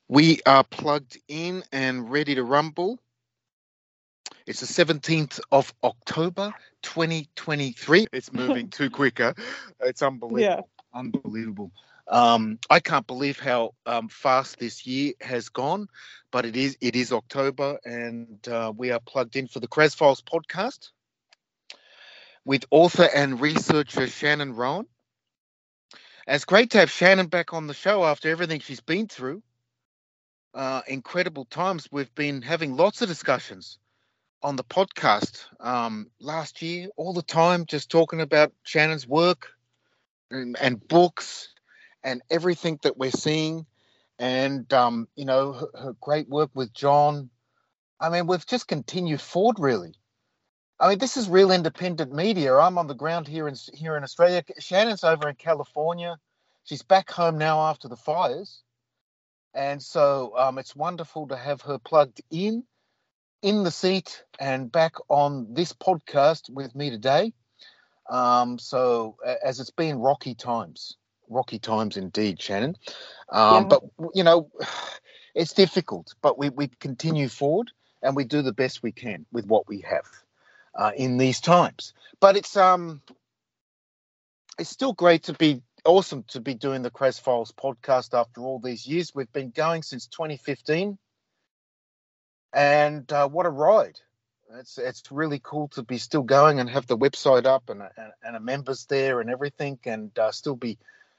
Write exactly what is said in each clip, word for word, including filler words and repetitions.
We are plugged in and ready to rumble. It's the seventeenth of October, twenty twenty-three. It's moving too quicker. It's Yeah. unbelievable. Unbelievable. Um, I can't believe how um, fast this year has gone, but it is it is October, and uh, we are plugged in for the Cres Files podcast with author and researcher Shannon Rowan. And it's great to have Shannon back on the show after everything she's been through. Uh, incredible times. We've been having lots of discussions on the podcast um, last year, all the time, just talking about Shannon's work and, and books and everything that we're seeing, and um, you know her, her great work with John. I mean, we've just continued forward, really. I mean, this is real independent media. I'm on the ground here in here in Australia. Shannon's over in California. She's back home now after the fires. And so um, it's wonderful to have her plugged in, in the seat, and back on this podcast with me today. Um, so as it's been rocky times, rocky times indeed, Shannon. Um, Yeah. But, you know, it's difficult, but we, we continue forward and we do the best we can with what we have uh, in these times. But it's um it's still great to be awesome to be doing the Cres Files podcast after all these years. We've been going since twenty fifteen, and uh, what a ride! It's it's really cool to be still going and have the website up and and, and a members there and everything, and uh, still be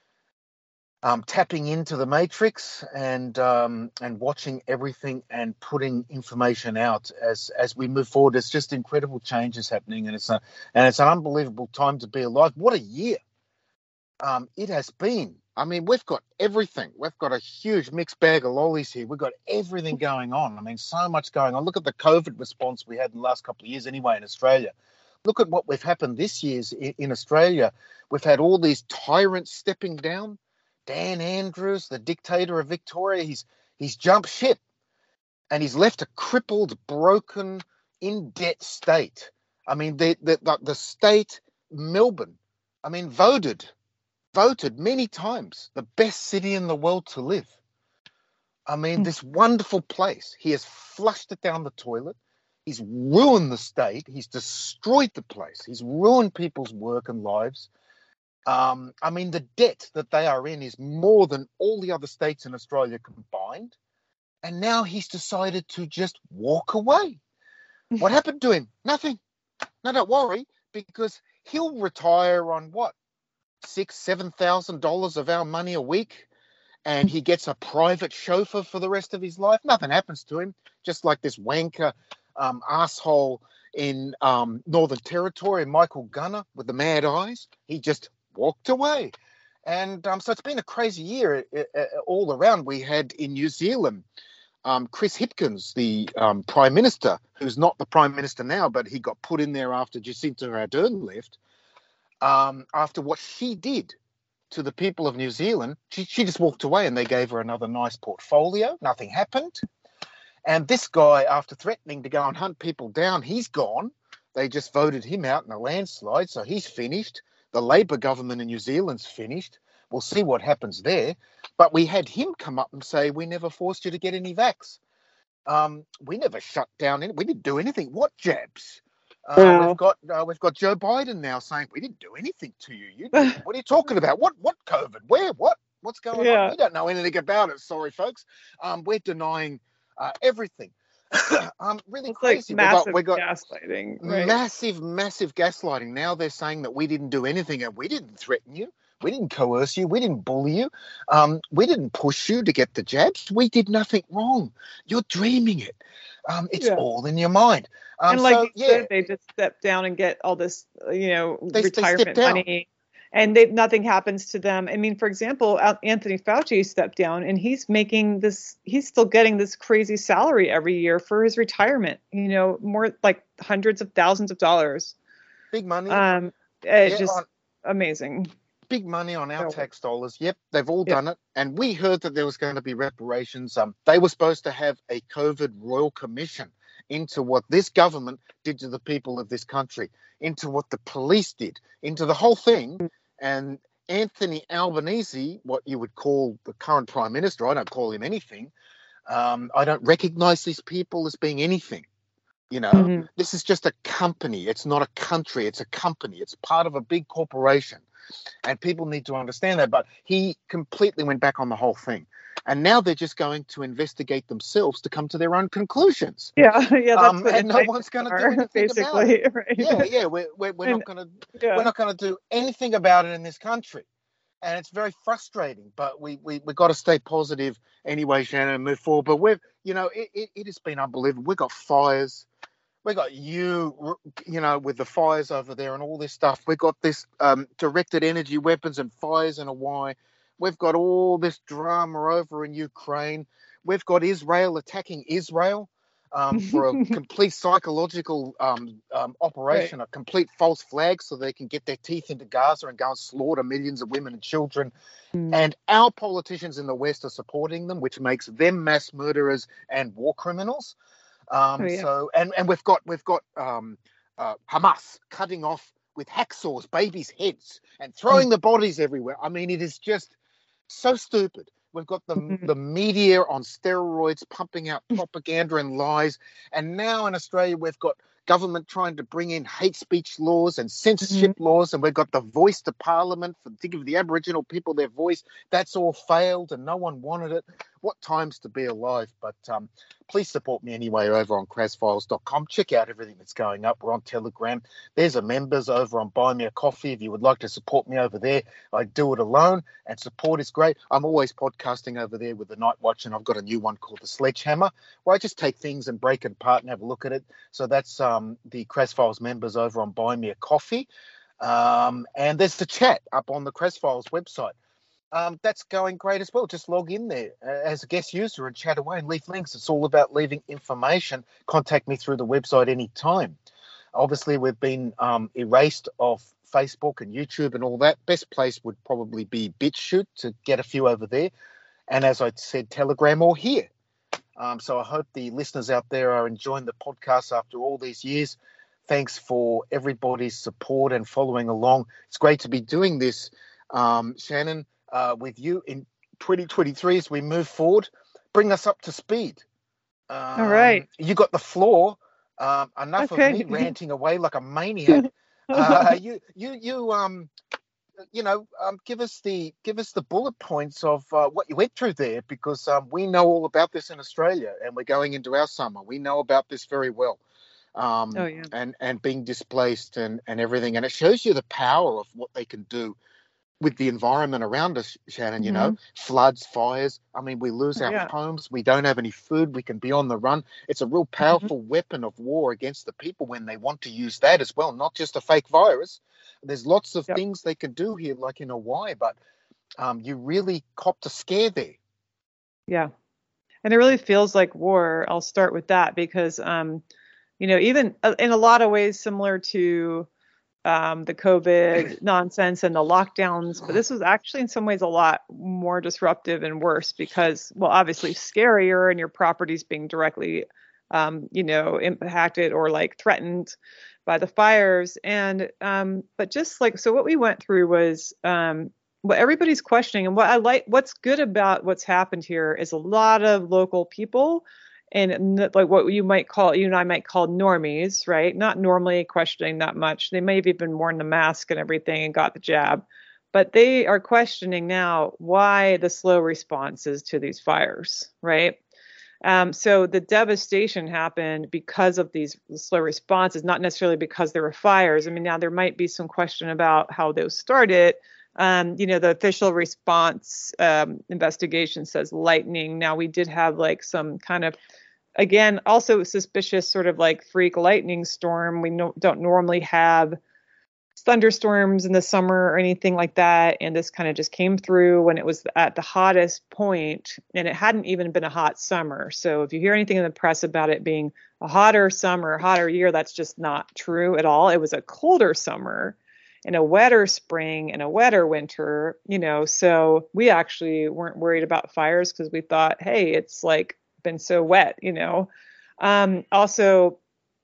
um, tapping into the matrix and um, and watching everything and putting information out as as we move forward. It's just incredible changes happening, and it's a and it's an unbelievable time to be alive. What a year! Um, it has been. I mean, we've got everything. We've got a huge mixed bag of lollies here. We've got everything going on. I mean, so much going on. Look at the COVID response we had in the last couple of years anyway in Australia. Look at what we've happened this year in, in Australia. We've had all these tyrants stepping down. Dan Andrews, the dictator of Victoria, he's he's jumped ship, and he's left a crippled, broken, in-debt state. I mean, the the, the, the state, Melbourne, I mean, voted voted many times the best city in the world to live. I mean, this wonderful place. He has flushed it down the toilet. He's ruined the state. He's destroyed the place. He's ruined people's work and lives. Um, I mean, the debt that they are in is more than all the other states in Australia combined. And now he's decided to just walk away. What happened to him? Nothing. No, don't worry, because he'll retire on what? Six, seven thousand dollars of our money a week, and he gets a private chauffeur for the rest of his life. Nothing happens to him, just like this wanker um, asshole in um, Northern Territory, Michael Gunner with the mad eyes. He just walked away. And um, so it's been a crazy year uh, uh, all around. We had in New Zealand um, Chris Hipkins, the um, Prime Minister, who's not the Prime Minister now, but he got put in there after Jacinda Ardern left. Um, after what she did to the people of New Zealand, she, she just walked away, and they gave her another nice portfolio. Nothing happened. And this guy, after threatening to go and hunt people down, he's gone. They just voted him out in a landslide, so he's finished. The Labor government in New Zealand's finished. We'll see what happens there. But we had him come up and say, we never forced you to get any vax. Um, we never shut down any. We didn't do anything. What jabs? Uh, Wow. We've got uh, we've got Joe Biden now saying we didn't do anything to you. You did. What are you talking about? What what COVID? Where? What? What's going Yeah. on? We don't know anything about it. Sorry, folks. Um, we're denying uh, everything. um, really It's crazy. like massive we got, we got gaslighting, right? massive, massive gaslighting. Now they're saying that we didn't do anything, and we didn't threaten you. We didn't coerce you. We didn't bully you. Um, we didn't push you to get the jabs. We did nothing wrong. You're dreaming it. Um, it's Yeah. all in your mind. Um, and like so, you yeah, said, they just step down and get all this, you know, They- they step retirement down. money, and they, nothing happens to them. I mean, for example, Al- Anthony Fauci stepped down, and he's making this, he's still getting this crazy salary every year for his retirement, you know, more like hundreds of thousands of dollars. big money. Um, it's Yeah, just on- amazing. big money on our No. tax dollars. Yep, they've all Yep. done it. And we heard that there was going to be reparations. Um, they were supposed to have a COVID royal commission into what this government did to the people of this country, into what the police did, into the whole thing. And Anthony Albanese, what you would call the current Prime Minister, I don't call him anything, Um, I don't recognize these people as being anything. You know, Mm-hmm. this is just a company. It's not a country. It's a company. It's part of a big corporation. And people need to understand that. But he completely went back on the whole thing. And now they're just going to investigate themselves to come to their own conclusions. Yeah, yeah, that's Um, what and no indictments one's going to do are, anything about it. basically, right? Yeah, yeah, we're we're, we're And not going to we're yeah. not going to do anything about it in this country, and it's very frustrating. But we we we got to stay positive anyway, Shannon, and move forward. But we've you know it, it, it has been unbelievable. We've got fires. We got you, you know, with the fires over there and all this stuff. We've got this um, directed energy weapons and fires in Hawaii. We've got all this drama over in Ukraine. We've got Israel attacking Israel um, for a complete psychological um, um, Right. operation, a complete false flag so they can get their teeth into Gaza and go and slaughter millions of women and children. Mm. And our politicians in the West are supporting them, which makes them mass murderers and war criminals. Oh Um, yeah. so and and we've got we've got um, uh, Hamas cutting off with hacksaws babies' heads and throwing the bodies everywhere. I mean, it is just so stupid. We've got the Mm-hmm. the media on steroids pumping out propaganda and lies, and now in Australia we've got government trying to bring in hate speech laws and censorship Mm-hmm. laws, and we've got the voice to Parliament for to give the Aboriginal people their voice. That's all failed, and no one wanted it. What times to be alive? But um, please support me anyway over on Kraz Files dot com. Check out everything that's going up. We're on Telegram. There's a members over on Buy Me a Coffee. If you would like to support me over there, I do it alone, and support is great. I'm always podcasting over there with the Night Watch, and I've got a new one called The Sledgehammer, where I just take things and break it apart and have a look at it. So that's um, the Kraz Files members over on Buy Me a Coffee. Um, and there's the chat up on the Kraz Files website. Um, that's going great as well. Just log in there uh, as a guest user and chat away and leave links. It's all about leaving information. Contact me through the website anytime. Obviously, we've been um, erased off Facebook and YouTube and all that. Best place would probably be BitChute to get a few over there. And as I said, Telegram or here. Um, so I hope the listeners out there are enjoying the podcast after all these years. Thanks for everybody's support and following along. It's great to be doing this, um, Shannon, uh, with you in twenty twenty-three as we move forward. Bring us up to speed. Um, All right. You got the floor. Um, enough of Okay. me ranting away like a maniac. Uh, you, you, you, um, you know, um, give us the give us the bullet points of uh, what you went through there, because um, we know all about this in Australia, and we're going into our summer. We know about this very well, um, Oh yeah. and and being displaced and and everything, and it shows you the power of what they can do with the environment around us, Shannon. You Mm-hmm. know, floods, fires. I mean, we lose Oh, our yeah. homes. We don't have any food. We can be on the run. It's a real powerful mm-hmm. weapon of war against the people when they want to use that as well, not just a fake virus. There's lots of Yep. things they can do here, like in Hawaii, but um, you really copped a scare there. Yeah. And it really feels like war. I'll start with that because, um, you know, even in a lot of ways similar to um, the COVID nonsense and the lockdowns, but this was actually in some ways a lot more disruptive and worse because, well, obviously scarier and your property's being directly, um, you know, impacted or like threatened by the fires. And, um, but just like, so what we went through was, um, what everybody's questioning and what I like, what's good about what's happened here is a lot of local people and like what you might call, you and I might call normies, right? Not normally questioning that much. They may have even worn the mask and everything and got the jab, but they are questioning now why the slow responses to these fires, right? Um, so the devastation happened because of these slow responses, not necessarily because there were fires. I mean, now there might be some question about how those started. Um, you know, the official response um, investigation says lightning. Now we did have like some kind of, again, also suspicious sort of like freak lightning storm. We no, don't normally have thunderstorms in the summer or anything like that. And this kind of just came through when it was at the hottest point, and it hadn't even been a hot summer. So if you hear anything in the press about it being a hotter summer, hotter year, that's just not true at all. It was a colder summer and a wetter spring and a wetter winter, you know, so we actually weren't worried about fires because we thought, hey, it's like been so wet, you know. Um, also,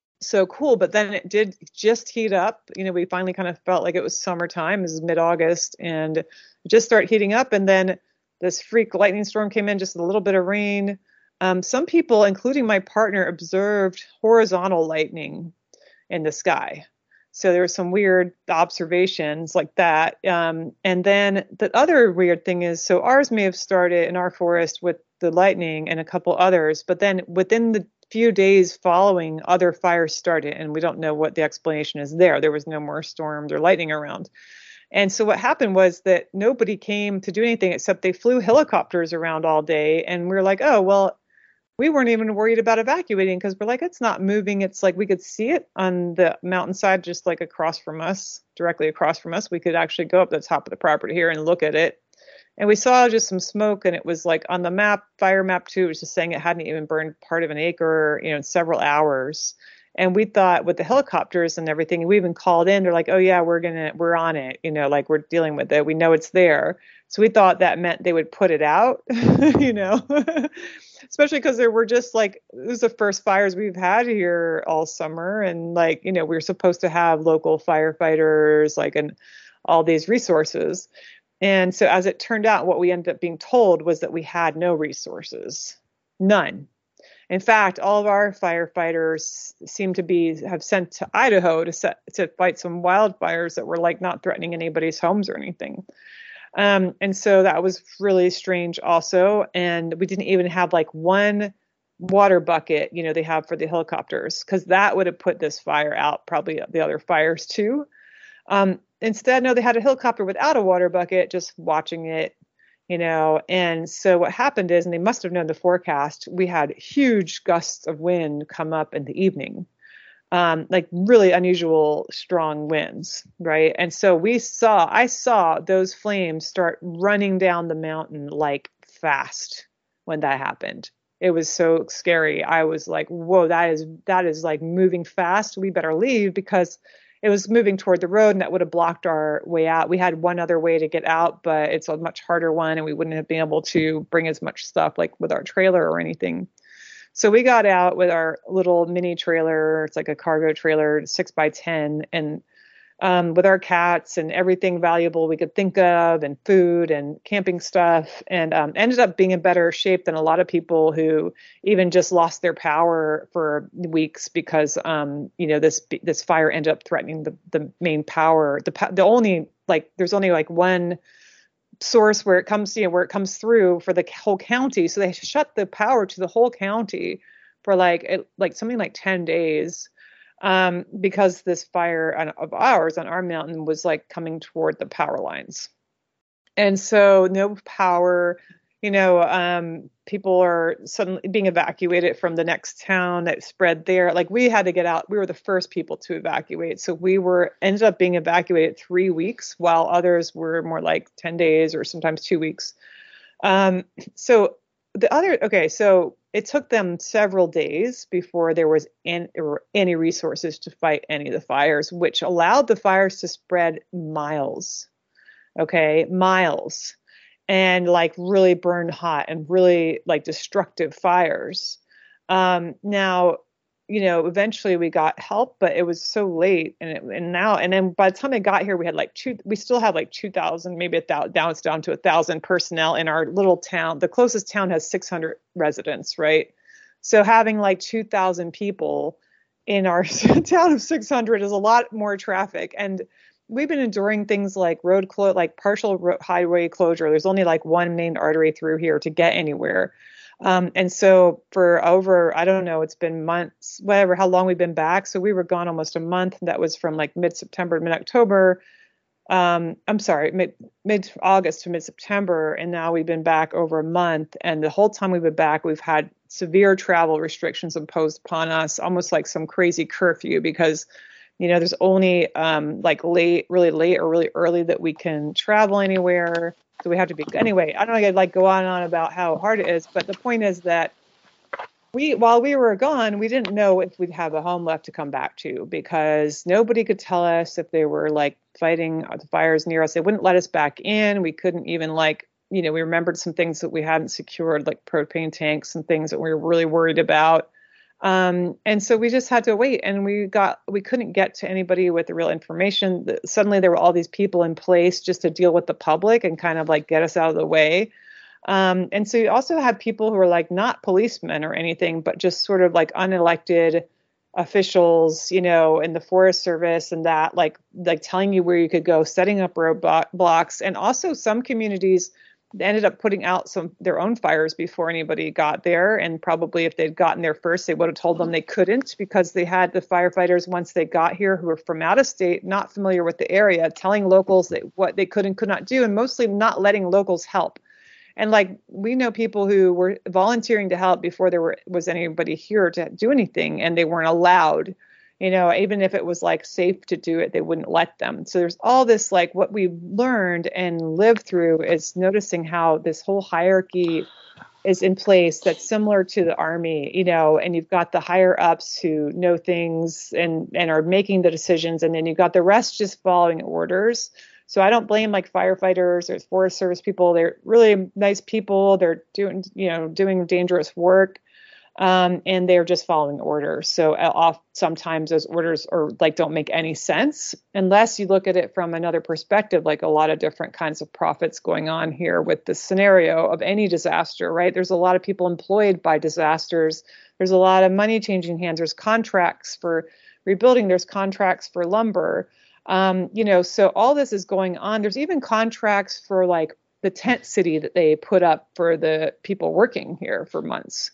so cool. But then it did just heat up. You know, we finally kind of felt like it was summertime. This is mid-August and it just started heating up. And then this freak lightning storm came in, just a little bit of rain. Um, some people, including my partner, observed horizontal lightning in the sky. So there were some weird observations like that. Um, and then the other weird thing is, so ours may have started in our forest with the lightning and a couple others, but then within the few days following, other fires started, and we don't know what the explanation is there. There was no more storms or lightning around. And so what happened was that nobody came to do anything except they flew helicopters around all day. And we we're like, oh, well, we weren't even worried about evacuating because we're like, it's not moving. It's like we could see it on the mountainside, just like across from us, directly across from us. We could actually go up the top of the property here and look at it. And we saw just some smoke, and it was like on the map, fire map two, it was just saying it hadn't even burned part of an acre, you know, in several hours. And we thought with the helicopters and everything, we even called in. They're like, oh yeah, we're gonna, we're on it. You know, like we're dealing with it. We know it's there. So we thought that meant they would put it out, you know, especially because there were just like, it was the first fires we've had here all summer. And like, you know, we were supposed to have local firefighters, like, and all these resources. And so as it turned out, what we ended up being told was that we had no resources, none. In fact, all of our firefighters seem to be have sent to Idaho to set, to fight some wildfires that were like not threatening anybody's homes or anything. Um, and so that was really strange also. And we didn't even have like one water bucket, you know, they have for the helicopters, because that would have put this fire out, probably the other fires too. Um, instead, no, they had a helicopter without a water bucket, just watching it. You know, and so what happened is, and they must have known the forecast, we had huge gusts of wind come up in the evening, um, like really unusual strong winds, right? And so we saw, I saw those flames start running down the mountain like fast when that happened. It was so scary. I was like, whoa, that is, that is like moving fast. We better leave, because it was moving toward the road, and that would have blocked our way out. We had one other way to get out, but it's a much harder one, and we wouldn't have been able to bring as much stuff like with our trailer or anything. So we got out with our little mini trailer. It's like a cargo trailer, six by ten, and um, with our cats and everything valuable we could think of, and food and camping stuff, and um, ended up being in better shape than a lot of people who even just lost their power for weeks because, um, you know, this this fire ended up threatening the, the main power. The the only like there's only like one source where it comes, you know, where it comes through for the whole county. So they shut the power to the whole county for like it, like something like ten days. Um, because this fire on, of ours on our mountain was like coming toward the power lines. And so no power, you know, um, people are suddenly being evacuated from the next town that spread there. Like we had to get out. We were the first people to evacuate. So we were ended up being evacuated three weeks while others were more like ten days or sometimes two weeks. Um, so the other, okay, so it took them several days before there was any, any resources to fight any of the fires, which allowed the fires to spread miles, okay, miles, and like really burn hot and really like destructive fires. Um, now, you know, eventually we got help, but it was so late, and it, and now, and then by the time I got here, we had like two, we still had like two thousand, maybe a thousand, now it's down to a thousand personnel in our little town. The closest town has six hundred residents, right? So having like two thousand people in our town of six hundred is a lot more traffic. And we've been enduring things like road closure, like partial ro- highway closure. There's only like one main artery through here to get anywhere. Um, and so for over, I don't know, it's been months, whatever, how long we've been back. So we were gone almost a month. That was from like mid-September to mid-October. Um, I'm sorry, mid, mid-August to mid-September. And now we've been back over a month. And the whole time we've been back, we've had severe travel restrictions imposed upon us, almost like some crazy curfew, because, you know, there's only um, like late, really late or really early that we can travel anywhere. So we have to be, anyway, I don't know, I'd like go on and on about how hard it is, but the point is that we, while we were gone, we didn't know if we'd have a home left to come back to, because nobody could tell us if they were like fighting the fires near us. They wouldn't let us back in. We couldn't even like, you know, we remembered some things that we hadn't secured, like propane tanks and things that we were really worried about. Um, and so we just had to wait, and we got, we couldn't get to anybody with the real information. Suddenly there were all these people in place just to deal with the public and kind of like get us out of the way. Um, and so you also have people who are like not policemen or anything, but just sort of like unelected officials, you know, in the Forest Service and that, like, like telling you where you could go, setting up roadblocks. And also some communities ended up putting out some their own fires before anybody got there. And probably if they'd gotten there first, they would have told them they couldn't, because they had the firefighters, once they got here, who were from out of state, not familiar with the area, telling locals that what they could and could not do, and mostly not letting locals help. And like, we know people who were volunteering to help before there were, was anybody here to do anything, and they weren't allowed, you know, even if it was like safe to do it, they wouldn't let them. So there's all this, like, what we've learned and lived through is noticing how this whole hierarchy is in place that's similar to the Army, you know, and you've got the higher ups who know things and, and are making the decisions. And then you've got the rest just following orders. So I don't blame like firefighters or Forest Service people. They're really nice people. They're doing, you know, doing dangerous work. Um, and they're just following orders. So uh, off, sometimes those orders are like, don't make any sense unless you look at it from another perspective, like a lot of different kinds of profits going on here with the scenario of any disaster, right? There's a lot of people employed by disasters. There's a lot of money changing hands. There's contracts for rebuilding. There's contracts for lumber. Um, you know, so all this is going on. There's even contracts for like the tent city that they put up for the people working here for months.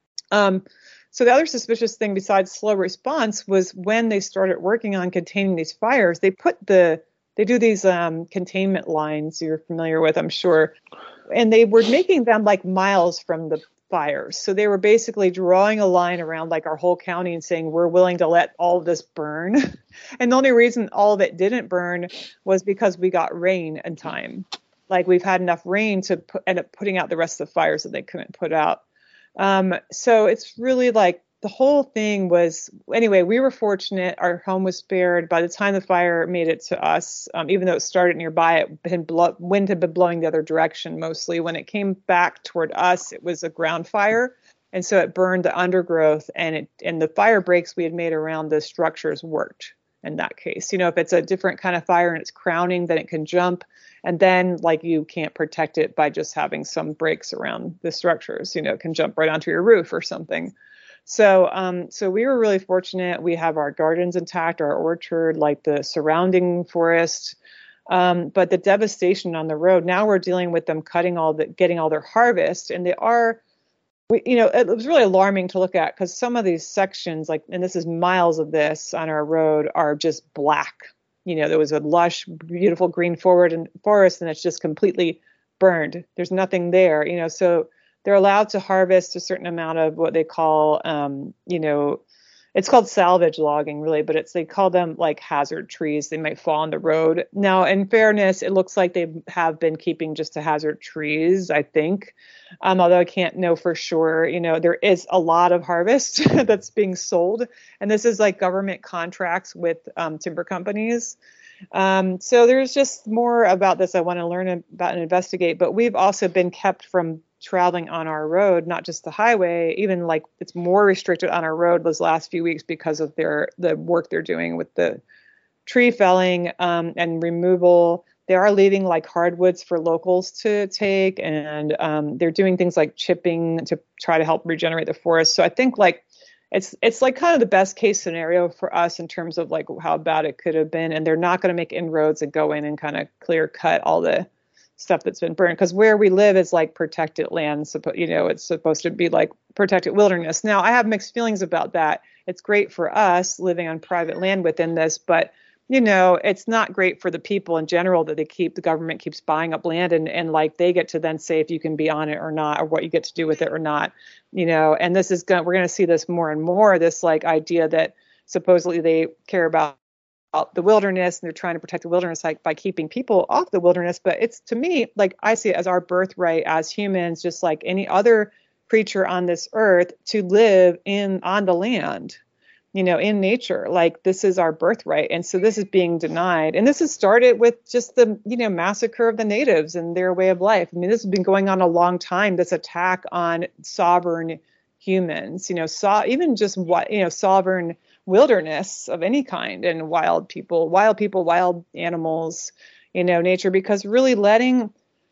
Um, so the other suspicious thing besides slow response was when they started working on containing these fires, they put the, they do these um, containment lines you're familiar with, I'm sure, and they were making them like miles from the fires. So they were basically drawing a line around like our whole county and saying, we're willing to let all of this burn. And the only reason all of it didn't burn was because we got rain in time. Like we've had enough rain to put, end up putting out the rest of the fires that they couldn't put out. Um, so it's really like the whole thing was, anyway, we were fortunate. Our home was spared. By the time the fire made it to us, um, even though it started nearby, it had blow, wind had been blowing the other direction mostly. When it came back toward us, it was a ground fire. And so it burned the undergrowth, and it, and the fire breaks we had made around the structures worked in that case. You know, if it's a different kind of fire and it's crowning, then it can jump. And then like you can't protect it by just having some breaks around the structures, you know, it can jump right onto your roof or something. So, um, so we were really fortunate. We have our gardens intact, our orchard, like the surrounding forest. Um, but the devastation on the road, now we're dealing with them cutting all the, getting all their harvest. And they are, we, you know, it was really alarming to look at, because some of these sections, like, and this is miles of this on our road, are just black. You know, there was a lush, beautiful green forward and forest, and it's just completely burned. There's nothing there, you know, so they're allowed to harvest a certain amount of what they call, um, you know, it's called salvage logging, really, but it's, they call them like hazard trees. They might fall on the road. Now, in fairness, it looks like they have been keeping just the hazard trees, I think. Um, although I can't know for sure, you know, there is a lot of harvest that's being sold. And this is like government contracts with um, timber companies. Um, so there's just more about this I want to learn about and investigate. But we've also been kept from traveling on our road, not just the highway, even like it's more restricted on our road those last few weeks because of their the work they're doing with the tree felling um, and removal. They are leaving like hardwoods for locals to take, and um, they're doing things like chipping to try to help regenerate the forest. So I think like it's it's like kind of the best case scenario for us in terms of like how bad it could have been, and they're not going to make inroads and go in and kind of clear cut all the stuff that's been burned, because where we live is like protected land. So, you know, it's supposed to be like protected wilderness. Now, I have mixed feelings about that. It's great for us living on private land within this, but you know, it's not great for the people in general that they keep, the government keeps buying up land, and, and like they get to then say if you can be on it or not, or what you get to do with it or not, you know, and this is going, we're going to see this more and more, this like idea that supposedly they care about the wilderness and they're trying to protect the wilderness like by keeping people off the wilderness. But it's, to me, like I see it as our birthright as humans, just like any other creature on this earth, to live in on the land, you know, in nature. Like this is our birthright. And so this is being denied. And this has started with just the, you know, massacre of the natives and their way of life. I mean, this has been going on a long time, this attack on sovereign humans, you know, so even just what, you know, sovereign wilderness of any kind, and wild people, wild people, wild animals, you know, nature, because really letting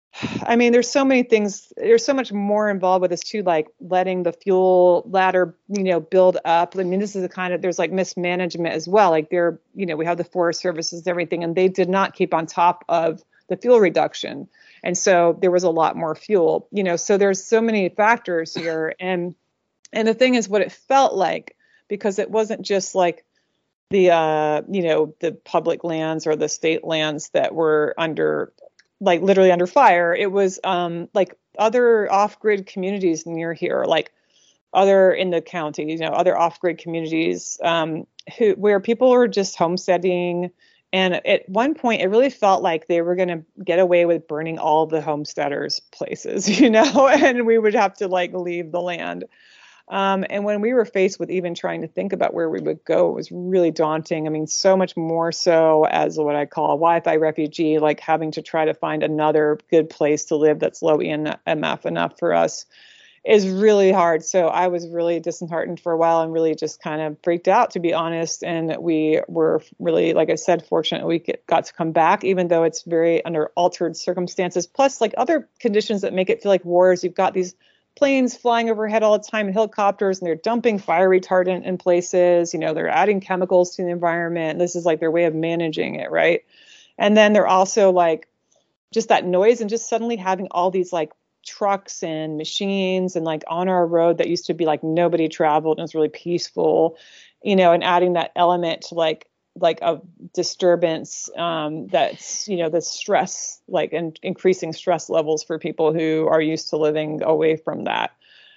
I mean, there's so many things. There's so much more involved with this too, like letting the fuel ladder, you know, build up. I mean, this is the kind of, there's like mismanagement as well. Like there, you know, we have the Forest Services, everything, and they did not keep on top of the fuel reduction. And so there was a lot more fuel, you know, so there's so many factors here. And, and the thing is what it felt like, because it wasn't just like the, uh, you know, the public lands or the state lands that were under, like literally under fire. It was um, like other off-grid communities near here, like other in the county, you know, other off-grid communities um, who where people were just homesteading. And at one point, it really felt like they were going to get away with burning all the homesteaders' places, you know, and we would have to like leave the land. Um, and when we were faced with even trying to think about where we would go, it was really daunting. I mean, so much more so as what I call a Wi-Fi refugee, like having to try to find another good place to live that's low E M F enough for us is really hard. So I was really disheartened for a while and really just kind of freaked out, to be honest. And we were really, like I said, fortunate we got to come back, even though it's very under altered circumstances, plus like other conditions that make it feel like wars. You've got these planes flying overhead all the time and helicopters, and they're dumping fire retardant in places. You know, they're adding chemicals to the environment. This is like their way of managing it, right? And then they're also like just that noise and just suddenly having all these like trucks and machines and like on our road that used to be like nobody traveled and it was really peaceful, you know, and adding that element to like like a disturbance um, that's, you know, the stress, like and increasing stress levels for people who are used to living away from that.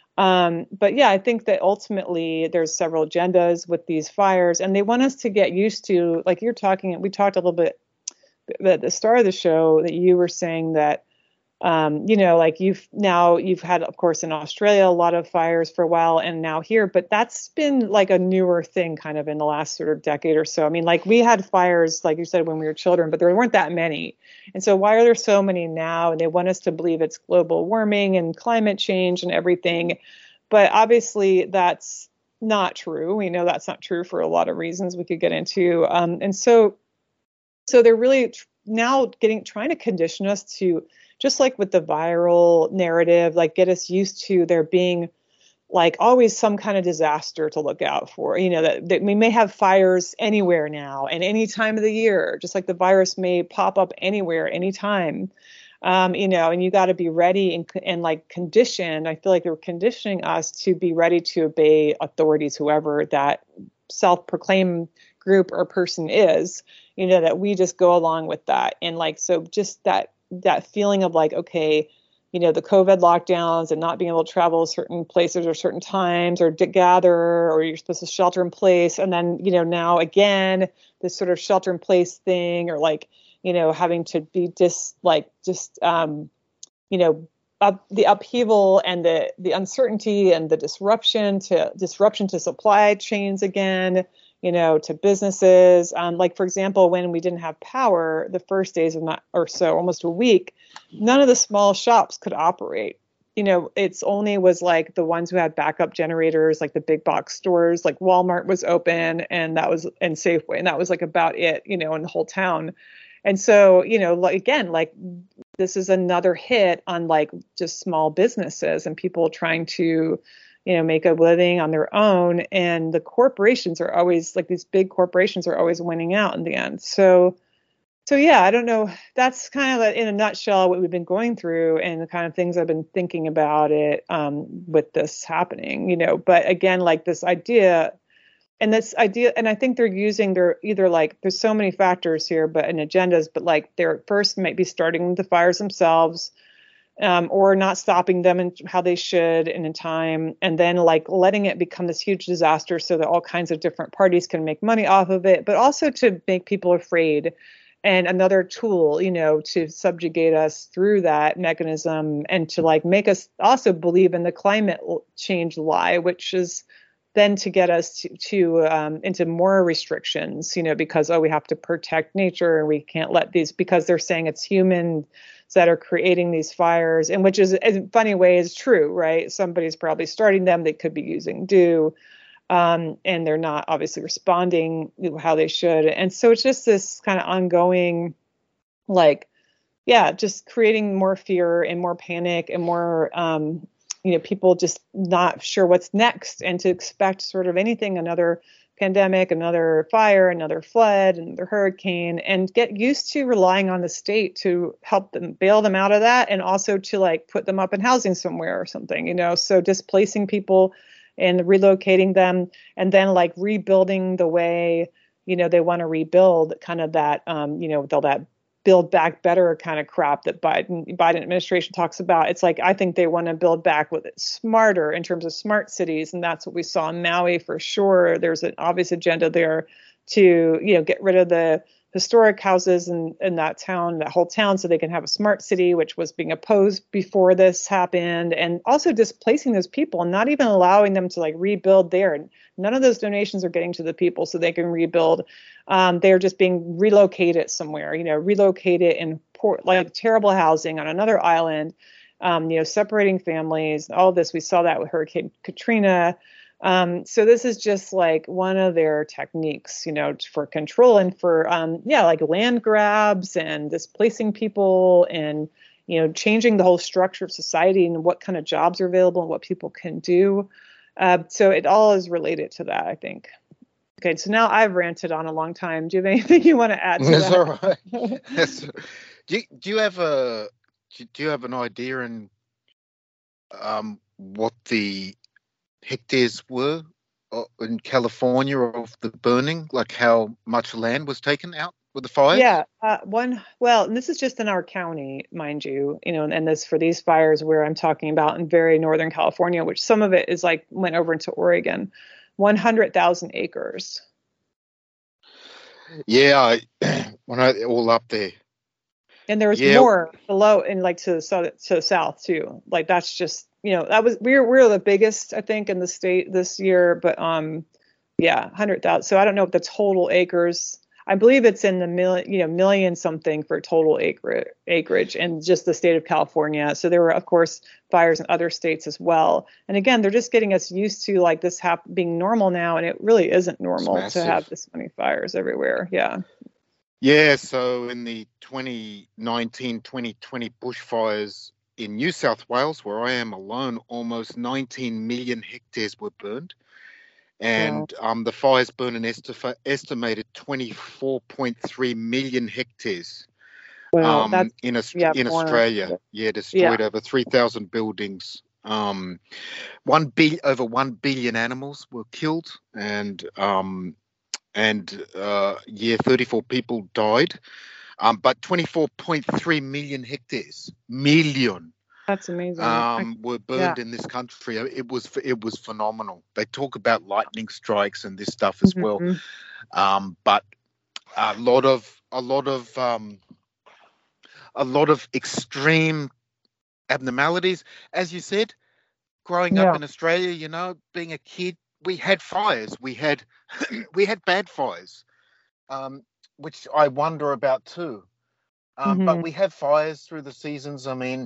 Um, but yeah, I think that ultimately there's several agendas with these fires, and they want us to get used to, like you're talking, we talked a little bit at the start of the show that you were saying that, Um, you know, like you've now you've had, of course, in Australia, a lot of fires for a while and now here, but that's been like a newer thing kind of in the last sort of decade or so. I mean, like we had fires, like you said, when we were children, but there weren't that many. And so why are there so many now? And they want us to believe it's global warming and climate change and everything. But obviously that's not true. We know that's not true for a lot of reasons we could get into. Um, and so, so they're really tr- now getting, trying to condition us to, just like with the viral narrative, like get us used to there being like always some kind of disaster to look out for, you know, that, that we may have fires anywhere now and any time of the year, just like the virus may pop up anywhere, anytime, um, you know, and you got to be ready and, and like conditioned. I feel like they're conditioning us to be ready to obey authorities, whoever that self-proclaimed group or person is, you know, that we just go along with that. And like, so just that, that feeling of like, okay, you know, the COVID lockdowns and not being able to travel certain places or certain times or to gather, or you're supposed to shelter in place. And then, you know, now again, this sort of shelter in place thing, or like, you know, having to be just like, just, um, you know, up, the upheaval and the, the uncertainty and the disruption to disruption to supply chains again, you know, to businesses. Um, like, for example, when we didn't have power, the first days of not, or so, almost a week, none of the small shops could operate. You know, it's only was like the ones who had backup generators, like the big box stores, like Walmart was open, and that was, and Safeway, and that was like about it, you know, in the whole town. And so, you know, like, again, like this is another hit on like just small businesses and people trying to, you know, make a living on their own. And the corporations are always like, these big corporations are always winning out in the end. So, so yeah, I don't know. That's kind of in a nutshell what we've been going through and the kind of things I've been thinking about it um, with this happening, you know, but again, like this idea and this idea, and I think they're using their either like, there's so many factors here, but in agendas, but like they're first might be starting the fires themselves, um, or not stopping them in how they should and in time, and then like letting it become this huge disaster so that all kinds of different parties can make money off of it, but also to make people afraid. And another tool, you know, to subjugate us through that mechanism and to like make us also believe in the climate change lie, which is then to get us to, to um, into more restrictions, you know, because, oh, we have to protect nature and we can't let these, because they're saying it's humans that are creating these fires, and which is in a funny way is true, right? Somebody's probably starting them. They could be using dew, um, and they're not obviously responding how they should. And so it's just this kind of ongoing, like, yeah, just creating more fear and more panic and more, um, you know, people just not sure what's next, and to expect sort of anything, another pandemic, another fire, another flood, another hurricane, and get used to relying on the state to help them bail them out of that, and also to like put them up in housing somewhere or something, you know, so displacing people and relocating them, and then like rebuilding the way, you know, they want to rebuild, kind of that, um, you know, with all that build back better kind of crap that Biden Biden administration talks about. It's like, I think they want to build back with it smarter in terms of smart cities. And that's what we saw in Maui for sure. There's an obvious agenda there to, you know, get rid of the historic houses in, in that town, that whole town, so they can have a smart city, which was being opposed before this happened. And also displacing those people and not even allowing them to like rebuild there. None of those donations are getting to the people so they can rebuild. Um, they're just being relocated somewhere, you know, relocated in poor, like terrible housing on another island, um, you know, separating families, all this. We saw that with Hurricane Katrina. Um, so this is just like one of their techniques, you know, for control and for, um, yeah, like land grabs and displacing people and, you know, changing the whole structure of society and what kind of jobs are available and what people can do. Uh, so it all is related to that, I think. Okay, so now I've ranted on a long time. Do you have anything you want to add to That's that? all right. That's, do you, do you have a do you have an idea in um, what the hectares were uh, in California of the burning, like how much land was taken out with the fires? Yeah, uh, one. Well, and this is just in our county, mind you, you know, and this for these fires where I'm talking about in very northern California, which some of it is like went over into Oregon, one hundred thousand acres. Yeah, I, when I all up there. And there was Yeah, more below and like to the south, to the south too. Like that's just, you know, that was we're we're the biggest I think in the state this year, but um, yeah, one hundred thousand. So I don't know if the total acres. I believe it's in the million, you know, million something for total acre, acreage in just the state of California. So there were, of course, fires in other states as well. And again, they're just getting us used to like this hap- being normal now, and it really isn't normal to have this many fires everywhere. Yeah. Yeah, so in the twenty nineteen twenty twenty bushfires in New South Wales, where I am alone, almost nineteen million hectares were burned. And wow. um, the fires burned an esti- estimated twenty-four point three million hectares wow, um, that's, in, yeah, in Australia. Yeah, destroyed yeah. over three thousand buildings. Um, one billion, over one billion animals were killed, and um, and uh, yeah, thirty-four people died. Um, but twenty-four point three million hectares, million. That's amazing. Um, were burned yeah. in this country. It was it was phenomenal. They talk about lightning strikes and this stuff as mm-hmm. well, um, but a lot of a lot of um, a lot of extreme abnormalities, as you said. Growing yeah. up in Australia, you know, being a kid, we had fires. We had we had bad fires, um, which I wonder about too. Um, mm-hmm. But we have fires through the seasons. I mean.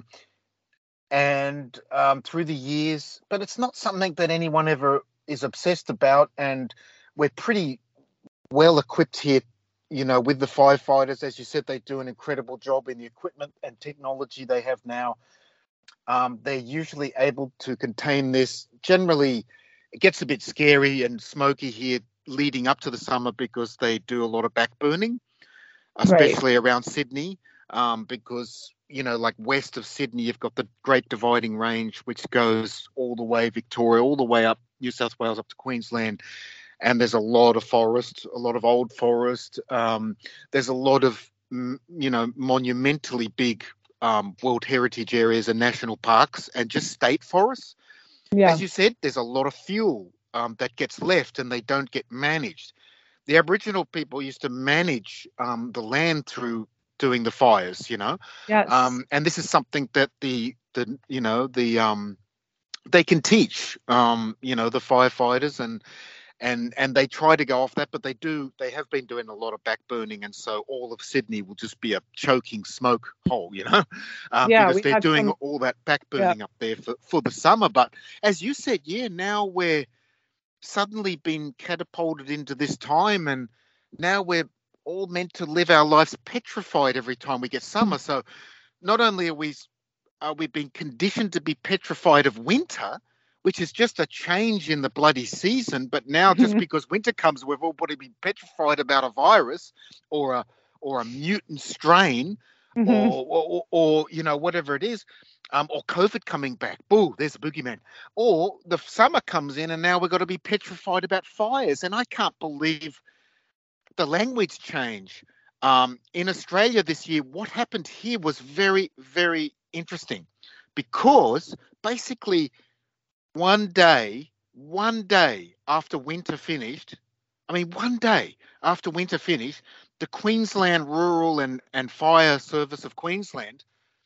And um, through the years, but it's not something that anyone ever is obsessed about. And we're pretty well equipped here, you know, with the firefighters. As you said, they do an incredible job in the equipment and technology they have now. Um, they're usually able to contain this. Generally, it gets a bit scary and smoky here leading up to the summer because they do a lot of back burning, especially right. around Sydney, um, because you know, like west of Sydney, you've got the Great Dividing Range, which goes all the way Victoria, all the way up New South Wales, up to Queensland. And there's a lot of forest, a lot of old forest. Um, there's a lot of, you know, monumentally big um, World Heritage areas and national parks and just state forests. Yeah. As you said, there's a lot of fuel um, that gets left and they don't get managed. The Aboriginal people used to manage um, the land through doing the fires, you know, yes. um, and this is something that the the you know the um they can teach, um, you know, the firefighters and and and they try to go off that, but they do they have been doing a lot of back burning, and so all of Sydney will just be a choking smoke hole, you know, um, yeah, because they're doing some... all that back burning yeah. up there for for the summer. But as you said, yeah, now we're suddenly been catapulted into this time, and now we're all meant to live our lives petrified every time we get summer. So not only are we are we being conditioned to be petrified of winter, which is just a change in the bloody season, but now just because winter comes, we've all got to be petrified about a virus or a or a mutant strain, Mm-hmm. or, or or you know whatever it is, um, or COVID coming back. Boo, there's a boogeyman. Or the summer comes in, and now we've got to be petrified about fires. And I can't believe the language change. Um, in Australia this year, what happened here was very, very interesting, because basically one day, one day after winter finished, I mean, one day after winter finished, the Queensland Rural and, and Fire Service of Queensland,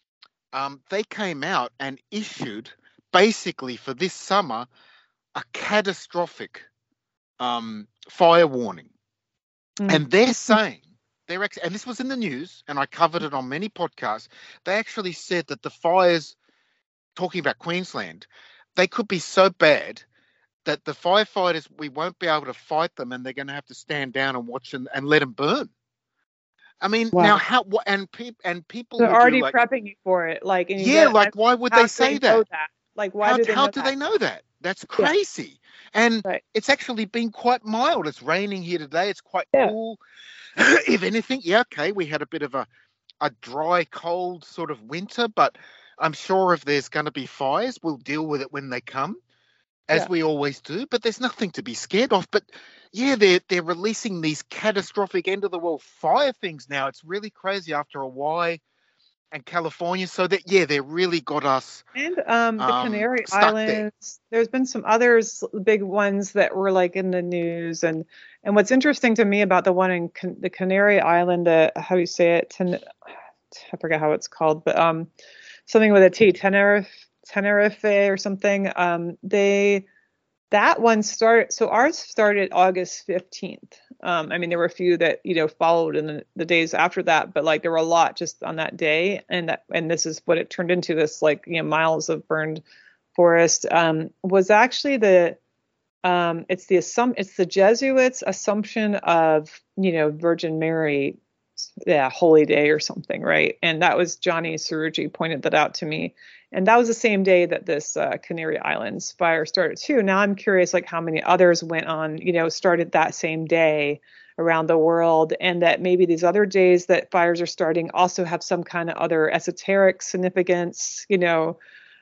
um, they came out and issued basically for this summer a catastrophic um, fire warning. Mm. And they're saying, they're ex- and this was in the news, and I covered it on many podcasts, they actually said that the fires, talking about Queensland, they could be so bad that the firefighters, we won't be able to fight them, and they're going to have to stand down and watch and, and let them burn. I mean, Wow. now how, and, pe- and people They're who do already like, prepping you for it. Like, and you yeah, get, like, why would how they do say know that? that? Like, why How, do they how know do that? they know that? That's Yeah. crazy. And Right. it's actually been quite mild. It's raining here today. It's quite Yeah. cool. If anything, yeah, okay, we had a bit of a, a dry, cold sort of winter, but I'm sure if there's going to be fires, we'll deal with it when they come, as Yeah. we always do. But there's nothing to be scared of. But yeah, they're they're releasing these catastrophic end of the world fire things now. It's really crazy after Hawaii and California. So that yeah, they really got us And um, the um, Canary stuck there. Islands. There's been some others, big ones that were like in the news. And and what's interesting to me about the one in Can- the Canary Island, uh, how do you say it? Ten- I forget how it's called, but um, something with a T, Tenerife, Tenerife or something. Um, they that one started. So ours started August fifteenth. Um, I mean, there were a few that you know followed in the, the days after that, but like there were a lot just on that day, and that and this is what it turned into. This like you know miles of burned forest um, was actually the um, it's the assum- it's the Jesuits' assumption of you know Virgin Mary, yeah, holy day or something, right? And that was Johnny Cerrugi pointed that out to me, and that was the same day that this uh, Canary Islands fire started too. Now I'm curious, like how many others went on, you know, started that same day around the world, and that maybe these other days that fires are starting also have some kind of other esoteric significance, you know.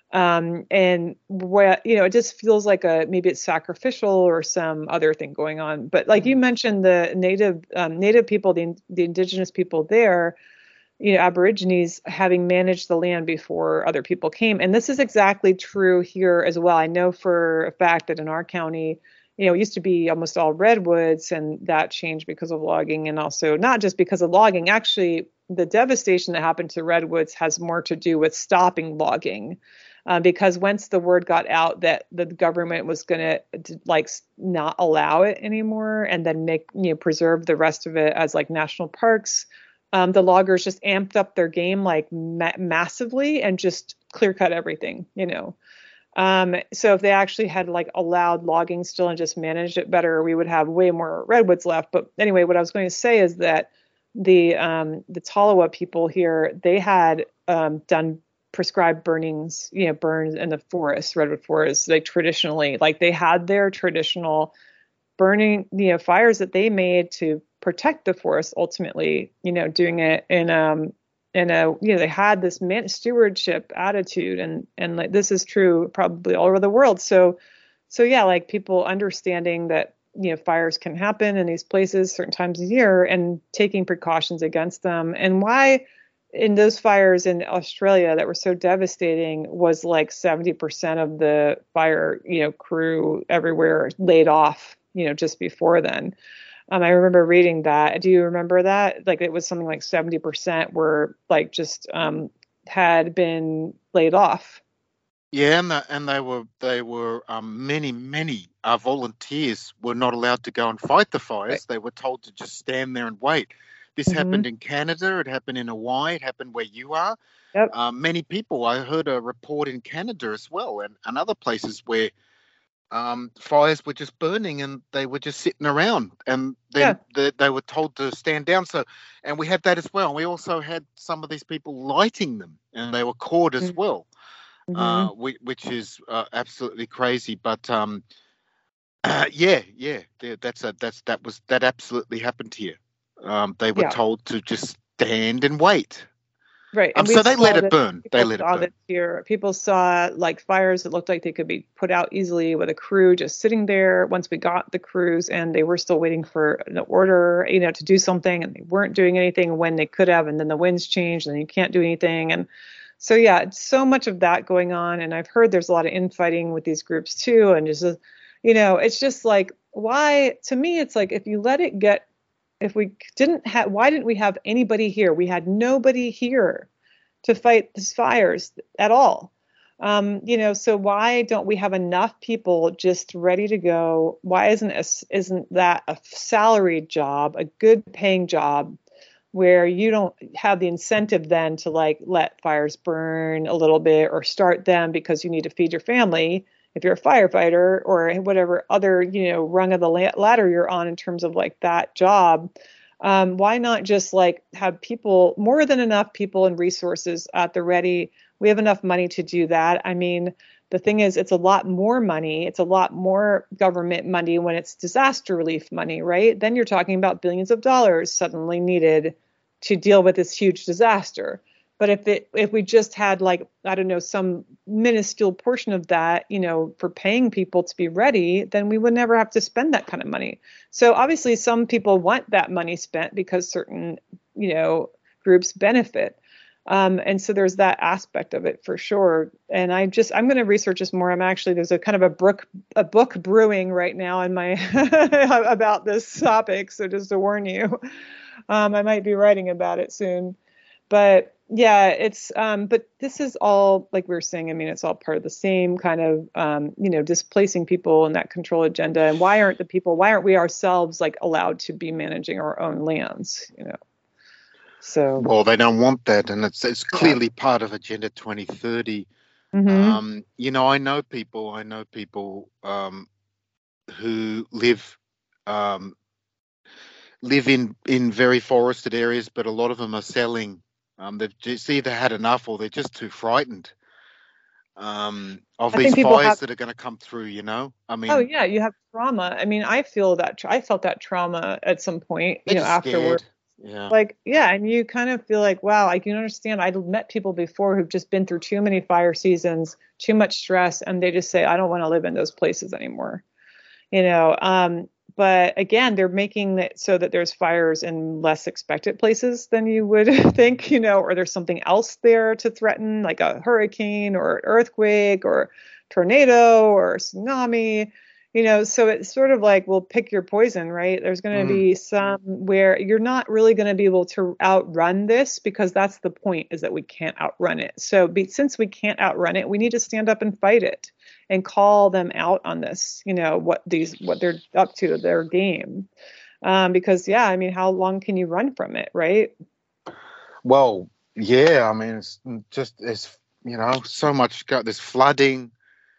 Um, and what, you know, it just feels like a, maybe it's sacrificial or some other thing going on. But like you mentioned, the native, um, native people, the, the indigenous people there, you know, Aborigines having managed the land before other people came. And this is exactly true here as well. I know for a fact that in our county, you know, it used to be almost all redwoods, and that changed because of logging, and also not just because of logging. Actually, the devastation that happened to redwoods has more to do with stopping logging. Uh, because once the word got out that the government was going to like not allow it anymore, and then make you know preserve the rest of it as like national parks, um, the loggers just amped up their game like ma- massively and just clear cut everything, you know. Um, so if they actually had like allowed logging still and just managed it better, we would have way more redwoods left. But anyway, what I was going to say is that the um, the Tolowa people here, they had um, done prescribed burnings, you know, burns in the forest, redwood forests, like traditionally, like they had their traditional burning, you know, fires that they made to protect the forest. Ultimately, you know, doing it in um in a you know they had this man- stewardship attitude, and and like this is true probably all over the world. So so yeah, like people understanding that you know fires can happen in these places certain times of year and taking precautions against them. And why in those fires in Australia that were so devastating was like seventy percent of the fire, you know, crew everywhere laid off, you know, just before then. Um, I remember reading that. Do you remember that? Like it was something like seventy percent were like just um, had been laid off. Yeah, and the, and they were they were um, many many uh, volunteers were not allowed to go and fight the fires. Right. They were told to just stand there and wait. This Mm-hmm. happened in Canada. It happened in Hawaii. It happened where you are. Yep. Um, many people. I heard a report in Canada as well, and, and other places where um, fires were just burning and they were just sitting around, and Yeah. then the, they were told to stand down. So, and we had that as well. We also had some of these people lighting them, and they were caught as well, Mm-hmm. uh, which, which is uh, absolutely crazy. But um, uh, yeah, yeah, yeah, that's a that's that was that absolutely happened here. Um, they were Yeah. told to just stand and wait. Right. Um, And so we they let saw it this, burn. They people let it saw this burn. here. People saw like fires that looked like they could be put out easily with a crew just sitting there once we got the crews, and they were still waiting for an order, you know, to do something, and they weren't doing anything when they could have, and then the winds changed and you can't do anything. And so, yeah, it's so much of that going on. And I've heard there's a lot of infighting with these groups too. And just, you know, it's just like, why, to me, it's like if you let it get, if we didn't have, why didn't we have anybody here? We had nobody here to fight these fires at all. Um, you know, so why don't we have enough people just ready to go? Why isn't a, isn't that a salaried job, a good paying job, where you don't have the incentive then to like let fires burn a little bit or start them because you need to feed your family if you're a firefighter or whatever other, you know, rung of the ladder you're on in terms of like that job. Um, why not just like have people, more than enough people and resources at the ready? We have enough money to do that. I mean, the thing is, it's a lot more money. It's a lot more government money when it's disaster relief money, right? Then you're talking about billions of dollars suddenly needed to deal with this huge disaster. But if it if we just had like, I don't know, some minuscule portion of that, you know, for paying people to be ready, then we would never have to spend that kind of money. So obviously some people want that money spent because certain, you know, groups benefit. Um, and so there's that aspect of it for sure. And I just, I'm going to research this more. I'm actually, there's a kind of a book, a book brewing right now in my, about this topic. So just to warn you, um, I might be writing about it soon. But yeah, it's, um, but this is all, like we were saying, I mean, it's all part of the same kind of, um, you know, displacing people and that control agenda. And why aren't the people, why aren't we ourselves like allowed to be managing our own lands, you know? So, Well, they don't want that, and it's it's yeah. clearly part of Agenda twenty thirty. Mm-hmm. Um, you know, I know people. I know people um, who live um, live in in very forested areas, but a lot of them are selling. Um, they've just either had enough or they're just too frightened um, of I these think people have, fires that are going to come through. You know, I oh mean, yeah, you have trauma. I mean, I feel that, I felt that trauma at some point, they're you know, just afterward. scared. Yeah. Like, yeah, and you kind of feel like, wow, I can understand. I've met people before who've just been through too many fire seasons, too much stress, and they just say, I don't want to live in those places anymore. You know, um, but again, they're making it so that there's fires in less expected places than you would think, you know, or there's something else there to threaten, like a hurricane or an earthquake or tornado or tsunami, you know. So it's sort of like, well, pick your poison, right? There's going to Mm. be some where you're not really going to be able to outrun this, because that's the point, is that we can't outrun it. So be, since we can't outrun it, we need to stand up and fight it and call them out on this, you know, what these, what they're up to, their game. Um, because yeah, I mean, how long can you run from it, right? Well, yeah. I mean, it's just it's you know so much. Go, there's flooding,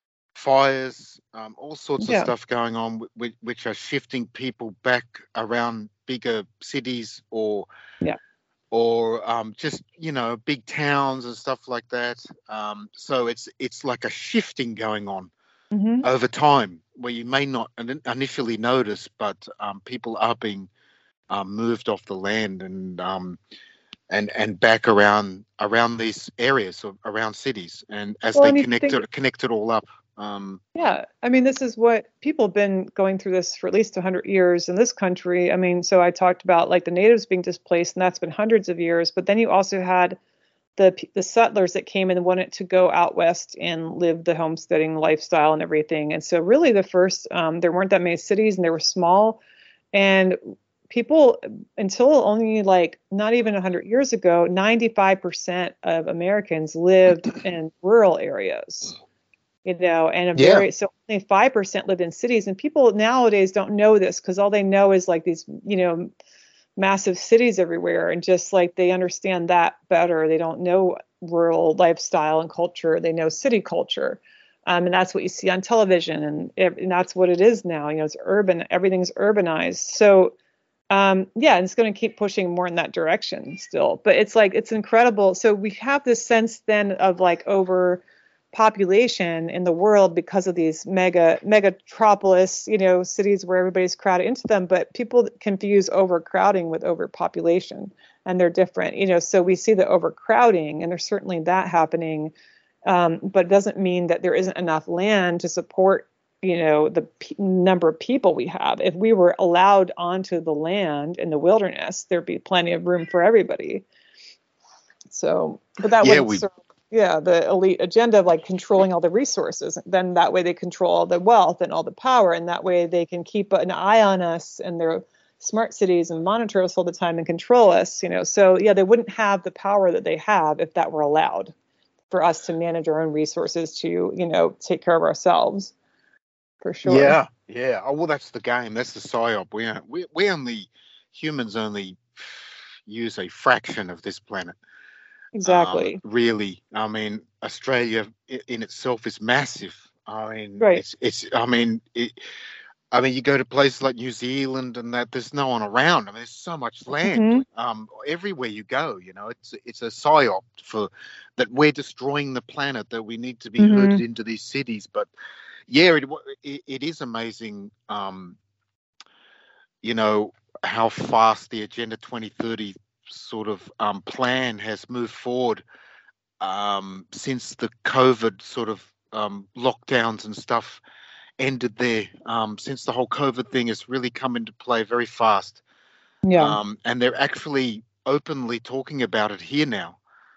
fires, um, all sorts of Yeah. stuff going on, which, which are shifting people back around bigger cities or Yeah. or um, just you know big towns and stuff like that. Um, so it's it's like a shifting going on Mm-hmm. over time where you may not initially notice, but um, people are being um, moved off the land and um, and and back around around these areas or around cities, and as Well, they and you connect think, it connect it all up. Um, yeah, I mean, this is what people have been going through this for at least one hundred years in this country. I mean, so I talked about like the natives being displaced, and that's been hundreds of years. But then you also had the the settlers that came and wanted to go out west and live the homesteading lifestyle and everything. And so really the first, um, there weren't that many cities and they were small. And people, until only like not even one hundred years ago, ninety-five percent of Americans lived in rural areas, you know, and a yeah, very, so only five percent lived in cities. And people nowadays don't know this because all they know is like these, you know, massive cities everywhere, and just like they understand that better. They don't know rural lifestyle and culture. They know city culture. Um, and that's what you see on television, and, and that's what it is now. You know, it's urban, everything's urbanized. So, um, yeah, and it's going to keep pushing more in that direction still. But it's like, it's incredible. So we have this sense then of like overpopulation in the world because of these mega megatropolis, you know, cities where everybody's crowded into them. But people confuse overcrowding with overpopulation, and they're different. You know, so we see the overcrowding, and there's certainly that happening. Um, but it doesn't mean that there isn't enough land to support, you know, the p- number of people we have. If we were allowed onto the land in the wilderness, there'd be plenty of room for everybody. So, but that Yeah, wouldn't we serve, yeah, the elite agenda of like controlling all the resources. Then that way they control all the wealth and all the power, and that way they can keep an eye on us and their smart cities and monitor us all the time and control us, you know. So yeah, they wouldn't have the power that they have if that were allowed for us to manage our own resources to, you know, take care of ourselves, for sure. Yeah, yeah. Oh, well, that's the game. That's the psyop. We we we only humans only use a fraction of this planet. Exactly. Um, really, I mean, Australia in itself is massive. I mean, right. it's it's. I mean, it, I mean, you go to places like New Zealand and that there's no one around. I mean, there's so much land Mm-hmm. um, everywhere you go. You know, it's it's a psyop for that we're destroying the planet, that we need to be Mm-hmm. herded into these cities. But yeah, it it, it is amazing. Um, you know how fast the Agenda twenty thirty sort of um, plan has moved forward um, since the COVID sort of um, lockdowns and stuff ended there. Um, since the whole COVID thing has really come into play very fast. Yeah. Um, and they're actually openly talking about it here now,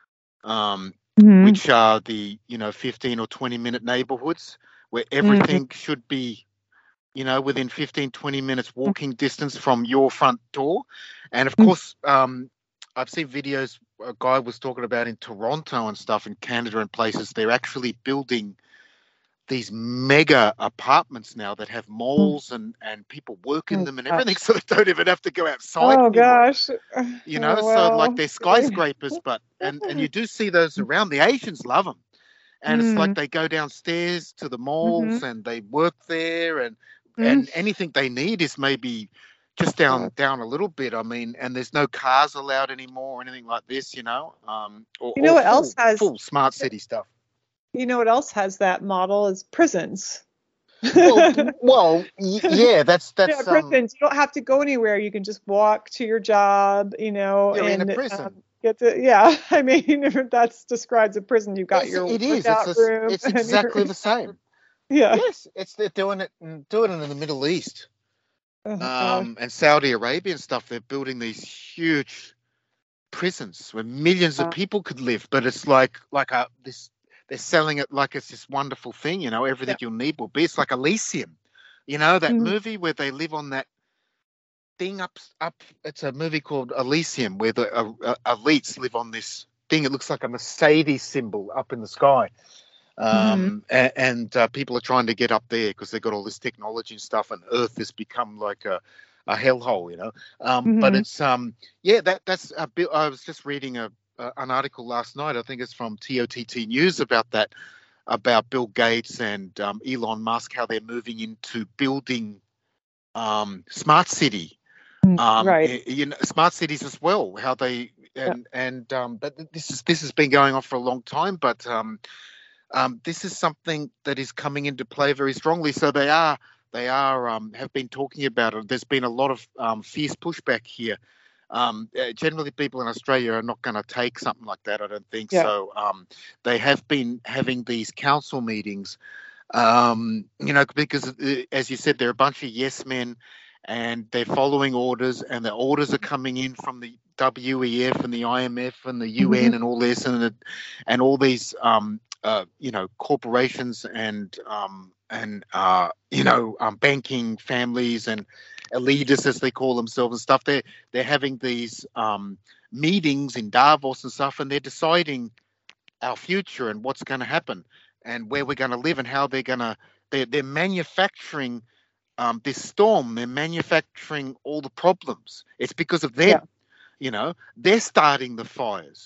um, mm-hmm. which are the, you know, fifteen or twenty minute neighborhoods where everything mm-hmm. should be, you know, within fifteen, twenty minutes walking distance from your front door. And of mm-hmm. course, um, I've seen videos a guy was talking about in Toronto and stuff, in Canada and places. They're actually building these mega apartments now that have malls and, and people work in them and everything, so they don't even have to go outside oh anymore. gosh You know, oh, well. so like they're skyscrapers, but and, and you do see those around. The Asians love them. And mm. it's like they go downstairs to the malls mm-hmm. and they work there, and mm. and anything they need is maybe just down down a little bit. I mean, and there's no cars allowed anymore or anything like this, you know. Um, or, you know or what full, else has full smart city stuff. You know what else has that model is prisons. well, well, yeah, that's that's yeah, prisons. Um, you don't have to go anywhere. You can just walk to your job, you know, you're and in a prison. Um, get to yeah. I mean, if that's describes a prison. You've got yes, your it is. workout It's, a, room. it's exactly the same. Yeah. Yes, it's they're doing it doing it in the Middle East, oh, um, and Saudi Arabia and stuff. They're building these huge prisons where millions of people could live, but it's like like a this. They're selling it like it's this wonderful thing, you know, everything yeah. you'll need will be. It's like Elysium, you know, that mm-hmm. movie where they live on that thing up, up. It's a movie called Elysium where the uh, uh, elites live on this thing. It looks like a Mercedes symbol up in the sky. Um, mm-hmm. And, and uh, people are trying to get up there because they've got all this technology and stuff, and Earth has become like a, a hellhole, you know. Um, mm-hmm. But it's, um, yeah, that that's a bit. I was just reading a, Uh, an article last night, I think it's from T O T T News, about that, about Bill Gates and um, Elon Musk, how they're moving into building um, smart city, um, right? You know, smart cities as well. How they and yeah. and um, but this is this has been going on for a long time, but um, um, this is something that is coming into play very strongly. So they are they are um, have been talking about it. There's been a lot of um, fierce pushback here. Um, uh, generally, people in Australia are not going to take something like that, I don't think. Yeah. So um, they have been having these council meetings, um, you know, because, uh, as you said, they're a bunch of yes men, and they're following orders, and the orders are coming in from the W E F and the I M F and the U N mm-hmm. and all this, and the, and all these, um, uh, you know, corporations and um, and uh, you know, um, banking families and elitists, as they call themselves and stuff. They're they're having these um, meetings in Davos and stuff, and they're deciding our future and what's going to happen and where we're going to live and how they're going to. They're they're manufacturing um, this storm. They're manufacturing all the problems. It's because of them. Yeah. You know, they're starting the fires.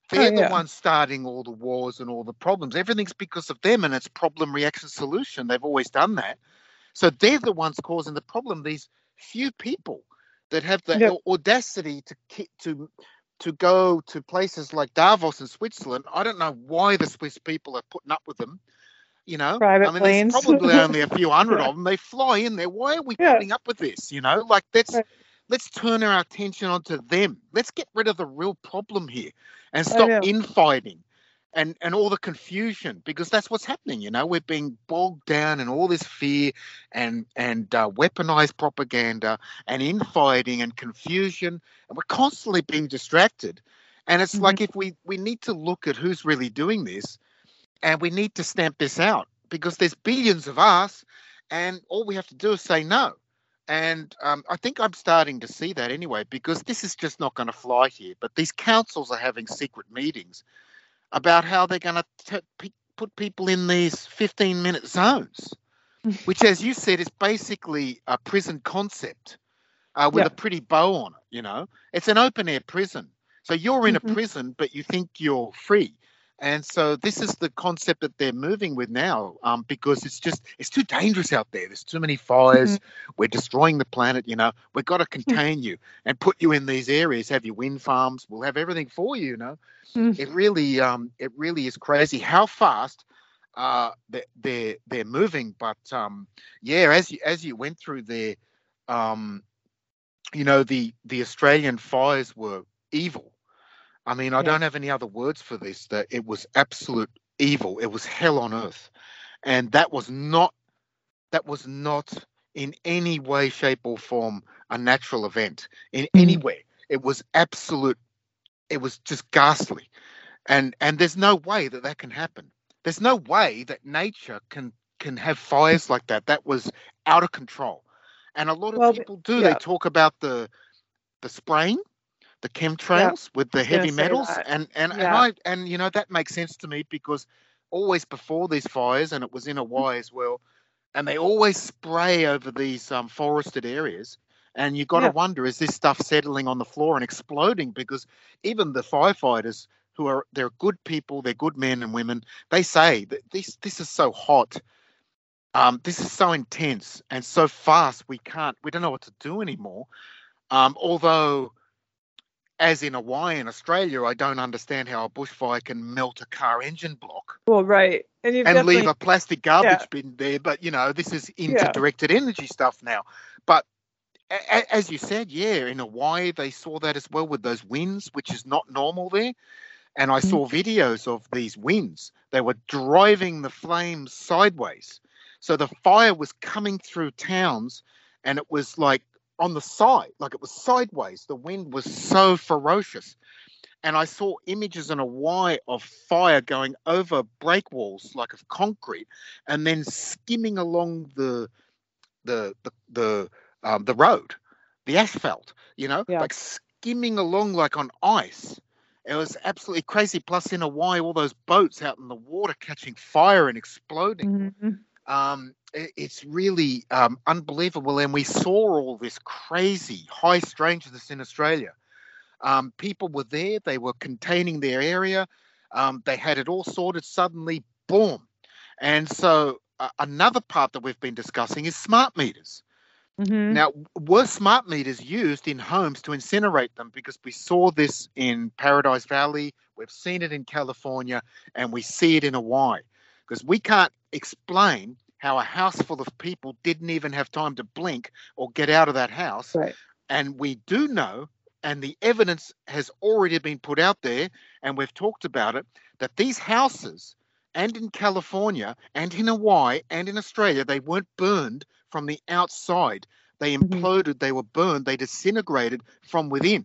Oh, They're the yeah. ones starting all the wars and all the problems. Everything's because of them, and it's problem, reaction, solution. They've always done that. So they're the ones causing the problem. These few people that have the Yep. audacity to ki- to to go to places like Davos in Switzerland. I don't know why the Swiss people are putting up with them. You know, I Private mean, there's planes. probably only a few hundred Yeah. of them. They fly in there. Why are we Yeah. putting up with this? You know, like let's Right. let's turn our attention onto them. Let's get rid of the real problem here and I stop know. infighting and and all the confusion, because that's what's happening. You know, we're being bogged down in all this fear and and uh, weaponized propaganda and infighting and confusion, and we're constantly being distracted. And it's Mhm. like if we we need to look at who's really doing this, and we need to stamp this out, because there's billions of us, and all we have to do is say no. And um, I think I'm starting to see that anyway, because this is just not going to fly here. But these councils are having secret meetings about how they're going to p- put people in these fifteen minute zones, which, as you said, is basically a prison concept uh, with Yeah. a pretty bow on it. You know, it's an open air prison. So you're in a Mhm. prison, but you think you're free. And so this is the concept that they're moving with now, um, because it's just it's too dangerous out there. There's too many fires. Mhm. We're destroying the planet. You know, we've got to contain you and put you in these areas. Have your wind farms. We'll have everything for you. You know, Mhm. it really, um, it really is crazy how fast uh, they're they're, they're moving. But um, yeah, as you as you went through there, um, you know, the the Australian fires were evil. I mean, I Yeah. don't have any other words for this. That it was absolute evil. It was hell on earth, and that was not that was not in any way, shape, or form a natural event in any Mhm. way. It was absolute. It was just ghastly, and and there's no way that that can happen. There's no way that nature can can have fires like that. That was out of control, and a lot of Well, th- people do. They yeah. talk about the the spraying, the Yeah. chemtrails with I the was gonna heavy say metals, that. and and and Yeah. I and you know that makes sense to me, because always before these fires, and it was in Hawaii as well, and they always spray over these um, forested areas, and you got to Yeah. wonder, is this stuff settling on the floor and exploding? Because even the firefighters, who are they're good people, they're good men and women, they say that this this is so hot, um, this is so intense and so fast, we can't we don't know what to do anymore. Um, although, as in Hawaii and Australia, I don't understand how a bushfire can melt a car engine block Well, right. And you've and leave definitely. a plastic Yeah. garbage bin there. But, you know, this is into Yeah. directed energy stuff now. But a- a- as you said, yeah, in Hawaii, they saw that as well with those winds, which is not normal there. And I Mhm. saw videos of these winds. They were driving the flames sideways. So the fire was coming through towns, and it was like on the side, like it was sideways. The wind was so ferocious. And I saw images in Hawaii of fire going over break walls, like of concrete, and then skimming along the the the the um, the road, the asphalt. You know, Yeah. like skimming along like on ice. It was absolutely crazy. Plus, in Hawaii, all those boats out in the water catching fire and exploding. Mhm. Um, it, it's really um, unbelievable. And we saw all this crazy high strangeness in Australia. Um, people were there, they were containing their area, um, they had it all sorted. Suddenly, boom. And so, uh, another part that we've been discussing is smart meters. Mhm. Now, were smart meters used in homes to incinerate them? Because we saw this in Paradise Valley, we've seen it in California, and we see it in Hawaii. Because we can't explain how a house full of people didn't even have time to blink or get out of that house. Right. And we do know, and the evidence has already been put out there, and we've talked about it, that these houses, and in California, and in Hawaii, and in Australia, they weren't burned from the outside. They Mhm. imploded, they were burned, they disintegrated from within.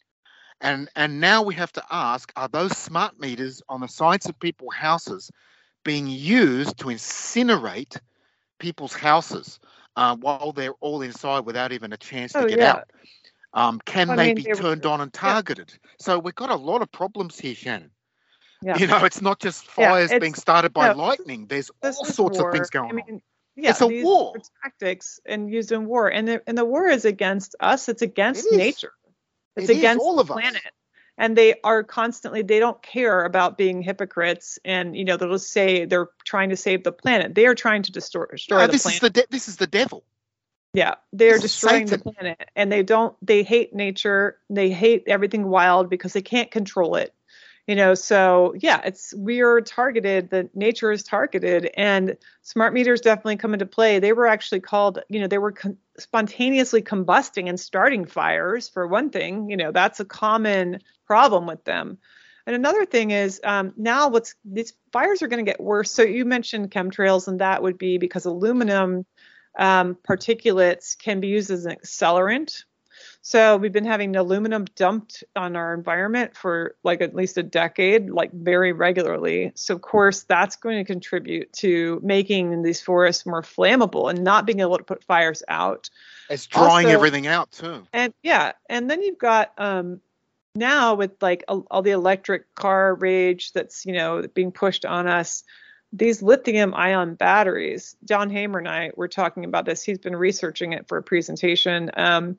And and now we have to ask, are those smart meters on the sides of people's houses being used to incinerate people's houses uh, while they're all inside without even a chance to Oh get yeah. out? Um, can I they mean, be they were. turned on and Yeah. targeted? So we've got a lot of problems here, Shannon. Yeah. You know, it's not just Yeah. fires being It's started by no. lightning. There's This all is sorts of things war. I going on. mean, yeah, It's a these war. are tactics and used in war, and the and the war is against us. It's It against is. nature. It's It is against all the of us. planet. And they are constantly, they don't care about being hypocrites. And, you know, they'll just say they're trying to save the planet. They are trying to destroy, destroy No, the this planet. is the de- this is the devil. Yeah, they're This is destroying the Satan. planet. And they don't, they hate nature. They hate everything wild because they can't control it. You know, so yeah, it's, we are targeted, the nature is targeted, and smart meters definitely come into play. They were actually called, you know, they were con- spontaneously combusting and starting fires, for one thing. You know, that's a common problem with them. And another thing is um, now what's, these fires are going to get worse. So you mentioned chemtrails, and that would be because aluminum um, particulates can be used as an accelerant. So we've been having aluminum dumped on our environment for like at least a decade, like very regularly. So of course that's going to contribute to making these forests more flammable and not being able to put fires out. It's drying Also, everything out too. And yeah, and then you've got um, now with like all, all the electric car rage that's, you know, being pushed on us, these lithium ion batteries. John Hamer and I were talking about this. He's been researching it for a presentation. Um,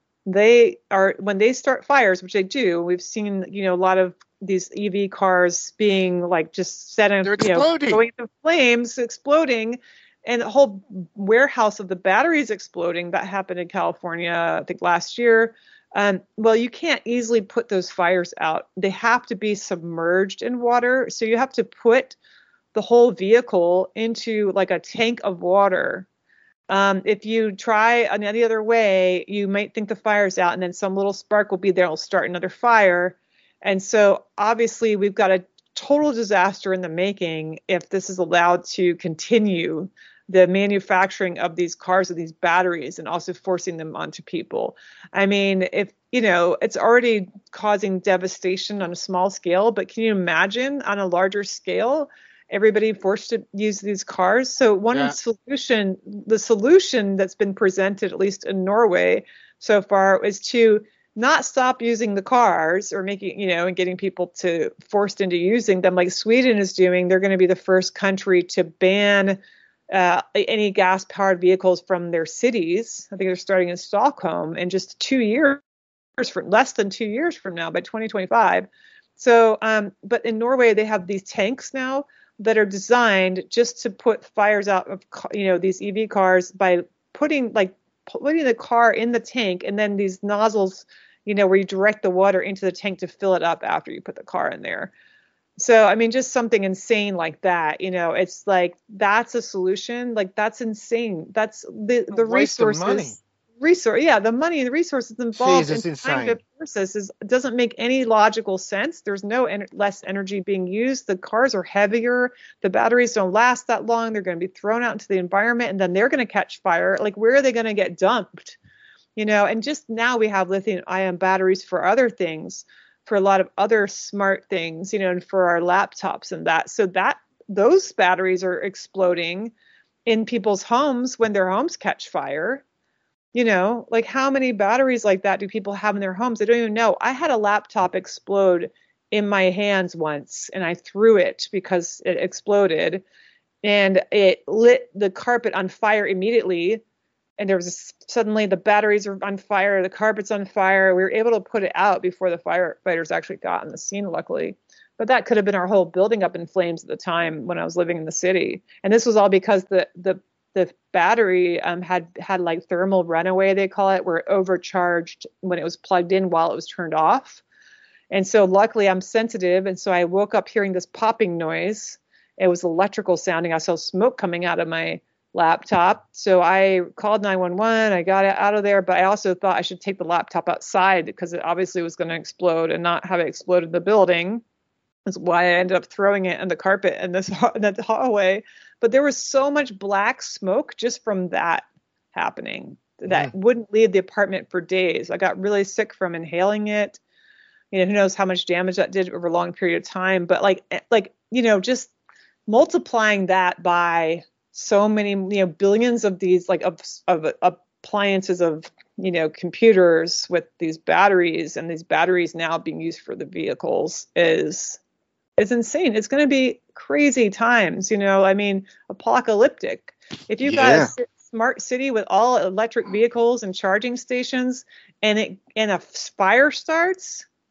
They are, when they start fires, which they do, we've seen, you know, a lot of these E V cars being like just set in, They're you know, exploding. going into flames, exploding, and the whole warehouse of the batteries exploding. That happened in California, I think last year. Um, well, you can't easily put those fires out. They have to be submerged in water. So you have to put the whole vehicle into like a tank of water. Um, if you try any other way, you might think the fire's out, and then some little spark will be there, will start another fire. And so obviously we've got a total disaster in the making if this is allowed to continue, the manufacturing of these cars with these batteries and also forcing them onto people. I mean, if, you know, it's already causing devastation on a small scale, but can you imagine on a larger scale? Everybody forced to use these cars. So one Yeah. solution, the solution that's been presented, at least in Norway so far, is to not stop using the cars or making, you know, and getting people to forced into using them like Sweden is doing. They're going to be the first country to ban uh, any gas powered vehicles from their cities. I think they're starting in Stockholm in just two years, for less than two years from now, by twenty twenty-five. So, um, but in Norway, they have these tanks now that are designed just to put fires out of, you know, these E V cars by putting like putting the car in the tank, and then these nozzles, you know, where you direct the water into the tank to fill it up after you put the car in there. So, I mean, just something insane like that, you know, it's like, that's a solution. Like, that's insane. That's the, A the waste of money. resources, resource. Yeah. The money and the resources involved Jeez, it's in trying to insane. force this is, doesn't make any logical sense. There's no en- less energy being used. The cars are heavier. The batteries don't last that long. They're going to be thrown out into the environment, and then they're going to catch fire. Like, where are they going to get dumped? You know, and just now we have lithium ion batteries for other things, for a lot of other smart things, you know, and for our laptops and that. So that those batteries are exploding in people's homes when their homes catch fire. You know, like how many batteries like that do people have in their homes? They don't even know. I had a laptop explode in my hands once, and I threw it because it exploded, and it lit the carpet on fire immediately. And there was a, suddenly the batteries are on fire, the carpet's on fire. We were able to put it out before the firefighters actually got on the scene, luckily. But that could have been our whole building up in flames at the time when I was living in the city. And this was all because the the the battery um, had had like thermal runaway, they call it, where it overcharged when it was plugged in while it was turned off. And so luckily I'm sensitive, and so I woke up hearing this popping noise. It was electrical sounding. I saw smoke coming out of my laptop. So I called nine one one. I got it out of there, but I also thought I should take the laptop outside because it obviously was going to explode and not have it explode in the building. That's why I ended up throwing it in the carpet in this in that hallway. But there was so much black smoke just from that happening that mm. wouldn't leave the apartment for days. I got really sick from inhaling it. You know, who knows how much damage that did over a long period of time. But like, like you know, just multiplying that by so many, you know, billions of these like of, of appliances of, you know, computers with these batteries, and these batteries now being used for the vehicles is, is insane. It's going to be crazy times, you know, I mean, apocalyptic. If you've yeah. got a smart city with all electric vehicles and charging stations, and it, and a fire starts,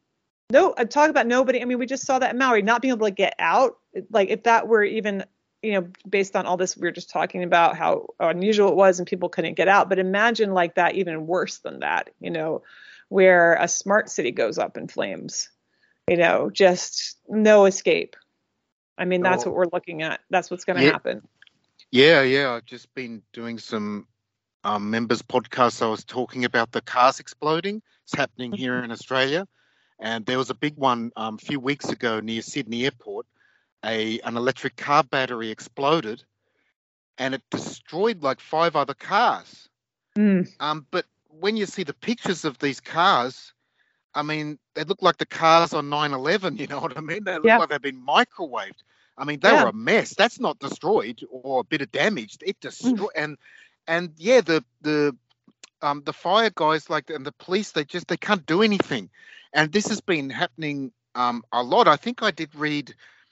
No, I'm talking about nobody. I mean, we just saw that in Maui, not being able to get out. Like if that were even, you know, based on all this, we were just talking about how unusual it was and people couldn't get out. But imagine like that, even worse than that, you know, where a smart city goes up in flames, you know, just no escape. I mean, that's Sure. what we're looking at. That's what's going to Yeah. happen. Yeah, yeah. I've just been doing some um, members podcasts. I was talking about the cars exploding. It's happening here in Australia. And there was a big one um, a few weeks ago near Sydney Airport. A an electric car battery exploded, and it destroyed like five other cars. Mm. Um, but when you see the pictures of these cars, I mean, they look like the cars on nine eleven. You know what I mean? They look Yeah. like they've been microwaved. I mean, they Yeah. were a mess. That's not destroyed or a bit of damage. It destroyed. and and yeah, the the um the fire guys like and the police, they just they can't do anything. And this has been happening um a lot. I think I did read.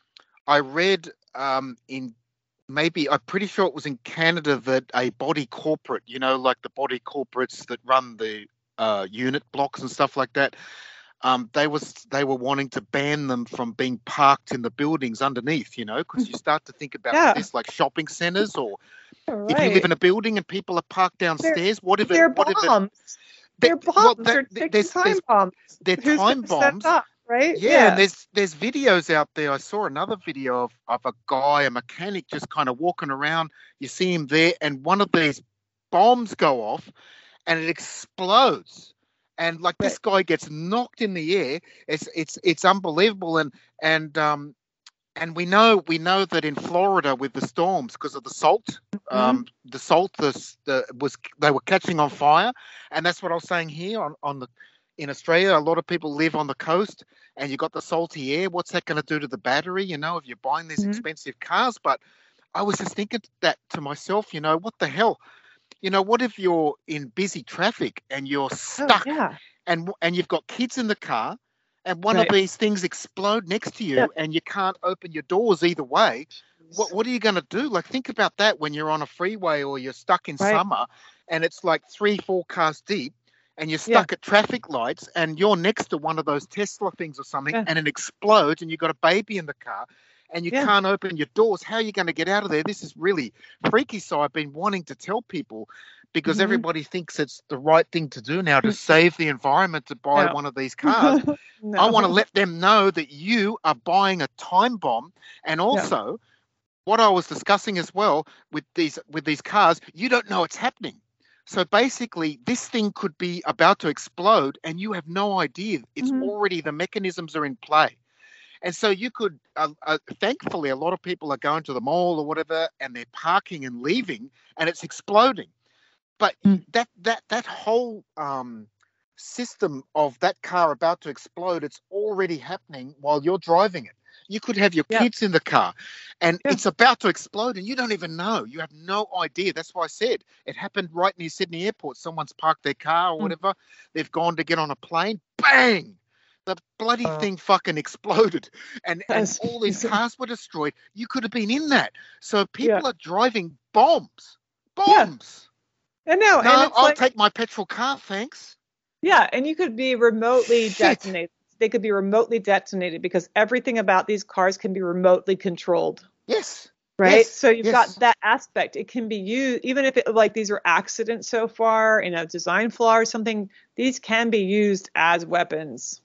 I read um in maybe I'm pretty sure it was in Canada that a body corporate, you know, like the body corporates that run the uh, unit blocks and stuff like that. Um, they was they were wanting to ban them from being parked in the buildings underneath, you know, because you start to think about Yeah. this like shopping centers, or Right. if you live in a building and people are parked downstairs, what if it? They're What if it? bombs. they- They're bombs. well, that- They're ticking there's time there's bombs. they're Who's time gonna set bombs. up, right? Yeah, and there's there's videos out there. I saw another video of, of a guy, a mechanic, just kind of walking around. You see him there, and one of these bombs go off, and it explodes. And like this guy gets knocked in the air. It's it's it's unbelievable. And and um and we know we know that in Florida with the storms, because of the salt, um, the salt the, the was they were catching on fire, and that's what I was saying here on on the in Australia. A lot of people live on the coast, and you got the salty air. What's that going to do to the battery? You know, if you're buying these Mhm. expensive cars. But I was just thinking that to myself. You know, what the hell? You know, what if you're in busy traffic and you're Oh, stuck, yeah. and and you've got kids in the car, and one Right. of these things explode next to you, Yeah. and you can't open your doors either way. What what are you going to do? Like, think about that when you're on a freeway or you're stuck in Right. summer, and it's like three, four cars deep, and you're Yeah. stuck at traffic lights, and you're next to one of those Tesla things or something, Yeah. and it explodes, and you've got a baby in the car, and you Yeah. can't open your doors. How are you going to get out of there? This is really freaky. So I've been wanting to tell people, because Mhm. everybody thinks it's the right thing to do now to save the environment, to buy No. one of these cars. No. I want to let them know that you are buying a time bomb. And also, what I was discussing as well with these with these cars, you don't know it's happening. So basically, this thing could be about to explode, and you have no idea. It's Mhm. already, the mechanisms are in play. And so you could, uh, uh, thankfully, a lot of people are going to the mall or whatever, and they're parking and leaving, and it's exploding. But Mm. that that that whole um, system of that car about to explode, it's already happening while you're driving it. You could have your Yeah. kids in the car, and Yeah. it's about to explode, and you don't even know. You have no idea. That's why I said it happened right near Sydney Airport. Someone's parked their car or Mm. whatever. They've gone to get on a plane. Bang! The bloody Wow. thing fucking exploded, and, and That's all these amazing. cars were destroyed. You could have been in that. So people Yeah. are driving bombs. Yeah. Bombs. I know. No, and it's I'll like, take my petrol car, thanks. yeah, and you could be remotely Shit. detonated. They could be remotely detonated because everything about these cars can be remotely controlled. Yes. Right. Yes, So you've yes. got that aspect. It can be used, even if it like these are accidents so far, in a design flaw or something, these can be used as weapons.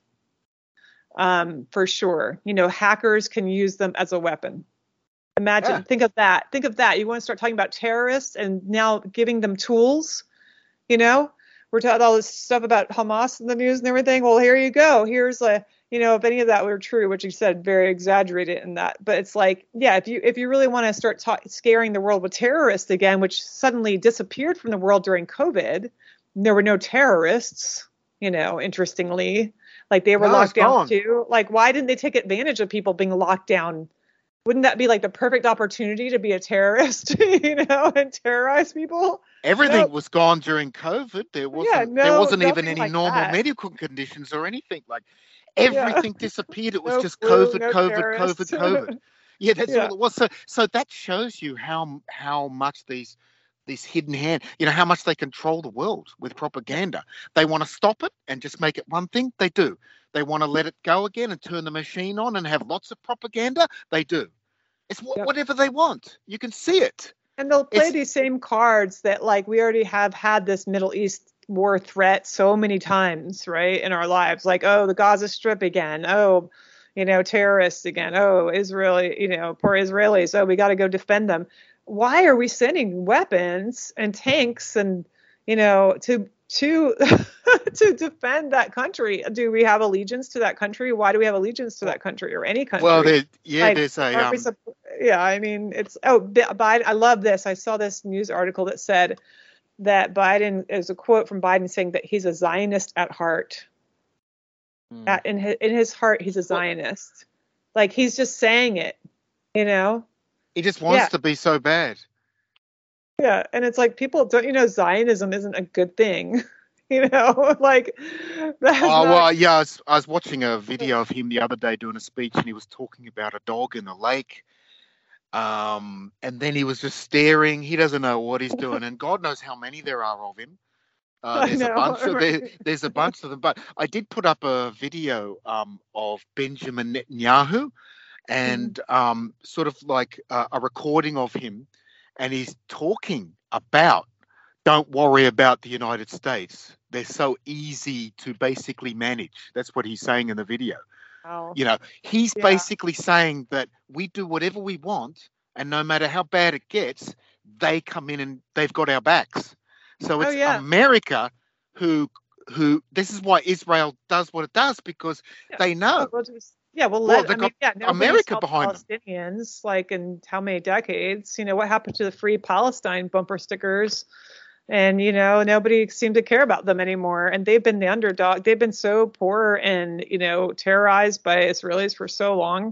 Um, for sure. You know, hackers can use them as a weapon. Imagine, Yeah. think of that. Think of that. You want to start talking about terrorists and now giving them tools, you know? We're talking all this stuff about Hamas in the news and everything. Well, here you go. Here's a, you know, if any of that were true, which you said very exaggerated in that. But it's like, yeah, if you if you really want to start ta- scaring the world with terrorists again, which suddenly disappeared from the world during COVID, there were no terrorists, you know, interestingly. Like they were No, it's locked down gone. too. Like, why didn't they take advantage of people being locked down? Wouldn't that be like the perfect opportunity to be a terrorist, you know, and terrorize people? Everything Nope. was gone during COVID. There wasn't Yeah, there no, wasn't even nothing any like normal that. medical conditions or anything. Like everything disappeared. It was No just flu, COVID, no COVID, terrorists. COVID, COVID. Yeah, that's Yeah. all it was. So so that shows you how how much these these hidden hand, you know, how much they control the world with propaganda. They want to stop it and just make it one thing. They do. They want to let it go again and turn the machine on and have lots of propaganda. They do. It's wh- Yep. whatever they want. You can see it. And they'll play It's- these same cards that, like, we already have had this Middle East war threat so many times, right, in our lives. Like, oh, the Gaza Strip again. Oh, you know, terrorists again. Oh, Israeli, you know, poor Israelis. Oh, we got to go defend them. Why are we sending weapons and tanks and, you know, to to to defend that country? Do we have allegiance to that country? Why do we have allegiance to that country or any country? Well, there, yeah, Like, there's a. are we Um, supp- yeah, I mean, it's oh, Bi- Biden. I love this. I saw this news article that said that Biden is a quote from Biden saying that he's a Zionist at heart. hmm. At, in his, in his heart, he's a Zionist. Like, he's just saying it, you know. He just wants yeah. to be so bad. Yeah, and it's like, people don't, you know, Zionism isn't a good thing, you know, like. That's Oh, not, well, yeah, I was, I was watching a video of him the other day doing a speech, and he was talking about a dog in the lake. Um, and then he was just staring. He doesn't know what he's doing, and God knows how many there are of him. Uh, I there's a know, bunch of there, right? there's a bunch of them. But I did put up a video um, of Benjamin Netanyahu, and um, sort of like a, a recording of him, and he's talking about, don't worry about the United States. They're so easy to basically manage. That's what he's saying in the video. Wow. You know, he's Yeah. basically saying that we do whatever we want, and no matter how bad it gets, they come in and they've got our backs. So Oh, it's yeah. America who who this is why Israel does what it does, because Yeah. they know. We'll just, yeah, we'll Well, let, they I mean, got yeah, nobody America saw behind them. Palestinians, like, in how many decades? You know, what happened to the Free Palestine bumper stickers? And, you know, nobody seemed to care about them anymore. And they've been the underdog. They've been so poor and, you know, terrorized by Israelis for so long.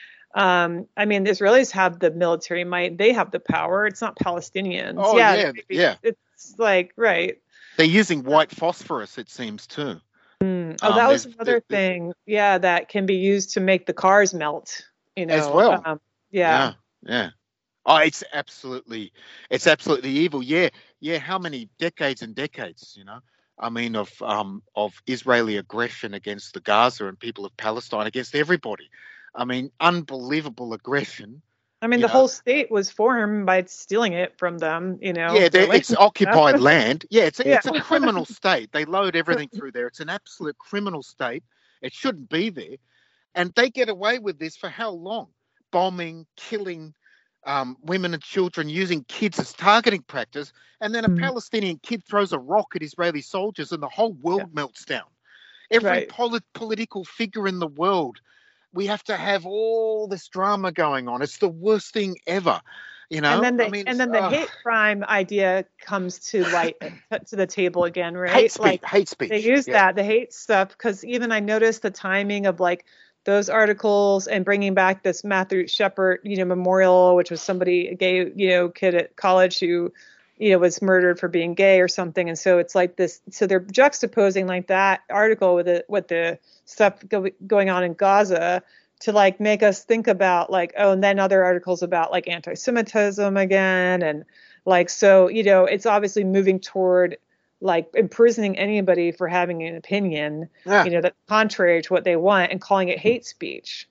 Um, I mean, the Israelis have the military might. They have the power. It's not Palestinians. Oh, yeah, yeah, maybe yeah. It's like, right. They're using white phosphorus, it seems, too. Mm. Oh, Um, that was there's- another there- thing. Yeah, that can be used to make the cars melt, you know. As well. Um, yeah. Yeah, yeah. Oh, it's absolutely, it's absolutely evil. Yeah, yeah. How many decades and decades, you know? I mean, of um of Israeli aggression against the Gaza and people of Palestine, against everybody. I mean, unbelievable aggression. I mean, You the know. whole state was formed by stealing it from them, you know. Yeah, their they- it's land. occupied land. Yeah, it's a, Yeah. it's a criminal state. They load everything through there. It's an absolute criminal state. It shouldn't be there, and they get away with this for how long? Bombing, killing. Um, women and children, using kids as targeting practice, and then a Mm. Palestinian kid throws a rock at Israeli soldiers and the whole world melts down. Every Right. polit- political figure in the world, we have to have all this drama going on. It's the worst thing ever, you know. And then the I mean, and it's- then the ugh. hate crime idea comes to light to the table again, right? hate speech, Like, hate speech. they use Yeah. that, the hate stuff, because even I noticed the timing of, like, those articles and bringing back this Matthew Shepard, you know, memorial, which was somebody, a gay, you know, kid at college who, you know, was murdered for being gay or something. And so it's like this, so they're juxtaposing like that article with it, with the stuff go, going on in Gaza to, like, make us think about, like, oh, and then other articles about, like, anti-Semitism again. And, like, so, you know, it's obviously moving toward, like, imprisoning anybody for having an opinion, Yeah. you know, that's contrary to what they want, and calling it hate speech.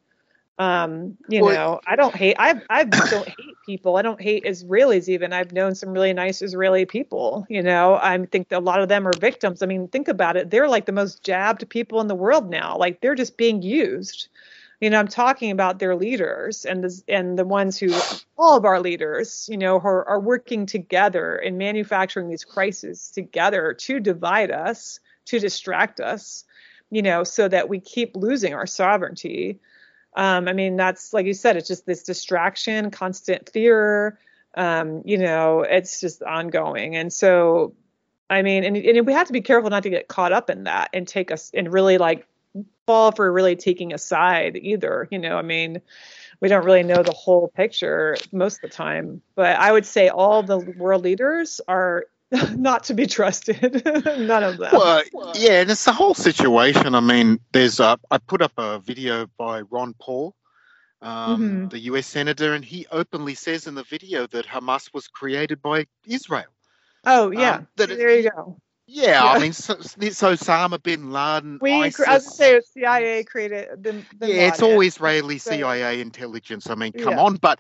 Um, you Well, know, I don't hate, I I don't hate people. I don't hate Israelis even. I've known some really nice Israeli people, you know. I think that a lot of them are victims. I mean, think about it. They're like the most jabbed people in the world now. Like, they're just being used. You know, I'm talking about their leaders and the, and the ones who, all of our leaders, you know, are, are working together and manufacturing these crises together to divide us, to distract us, you know, so that we keep losing our sovereignty. Um, I mean, that's, like you said, it's just this distraction, constant fear, um, you know, it's just ongoing. And so, I mean, and, and we have to be careful not to get caught up in that and take us and really, like, fall for really taking a side either. You know, I mean, we don't really know the whole picture most of the time, but I would say all the world leaders are not to be trusted. None of them. Well, yeah, and it's the whole situation. I mean, there's a, I put up a video by Ron Paul, um, Mhm. the U S senator, and he openly says in the video that Hamas was created by Israel. Oh yeah, Um, that See, it- there you go. Yeah, Yeah. I mean, so, it's Osama bin Laden, We, I ISIS. was say C I A created bin, bin Yeah, it's all Laden. Israeli So, C I A intelligence. I mean, come yeah. on. But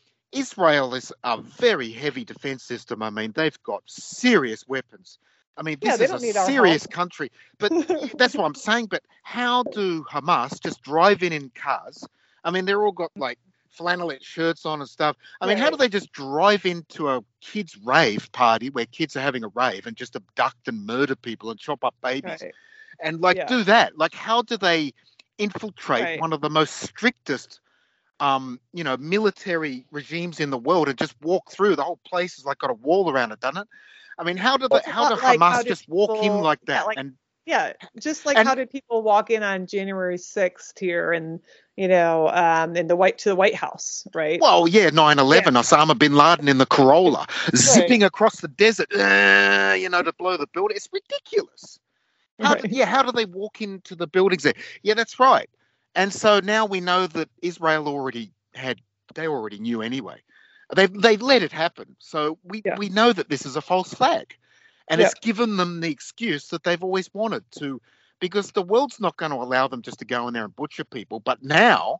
Israel is a very heavy defense system. I mean, they've got serious weapons. I mean, Yeah, this they is a don't need our serious help. country. But that's what I'm saying. But how do Hamas just drive in in cars? I mean, they're all got like flannelette shirts on and stuff. I mean, how do Right. they just drive into a kids' rave party where kids are having a rave and just abduct and murder people and chop up babies Right. and like Yeah. do that? Like, how do they infiltrate Right. one of the most strictest um, you know, military regimes in the world and just walk through? The whole place is like got a wall around it, doesn't it? I mean, how do Well, the it's a how do lot like Hamas how did just walk in people, like yeah, that? like and yeah, just like and how did people walk in on January sixth here and you know, um, in the white to the White House, right? well, yeah, nine eleven, Yeah. Osama bin Laden in the Corolla, Right. zipping across the desert, uh, you know, to blow the building. It's ridiculous. How do, Right. yeah, how do they walk into the buildings there? Yeah, that's right. And so now we know that Israel already had, they already knew anyway. They've they've let it happen. So we, Yeah. we know that this is a false flag. And Yeah. it's given them the excuse that they've always wanted to, because the world's not going to allow them just to go in there and butcher people. But now,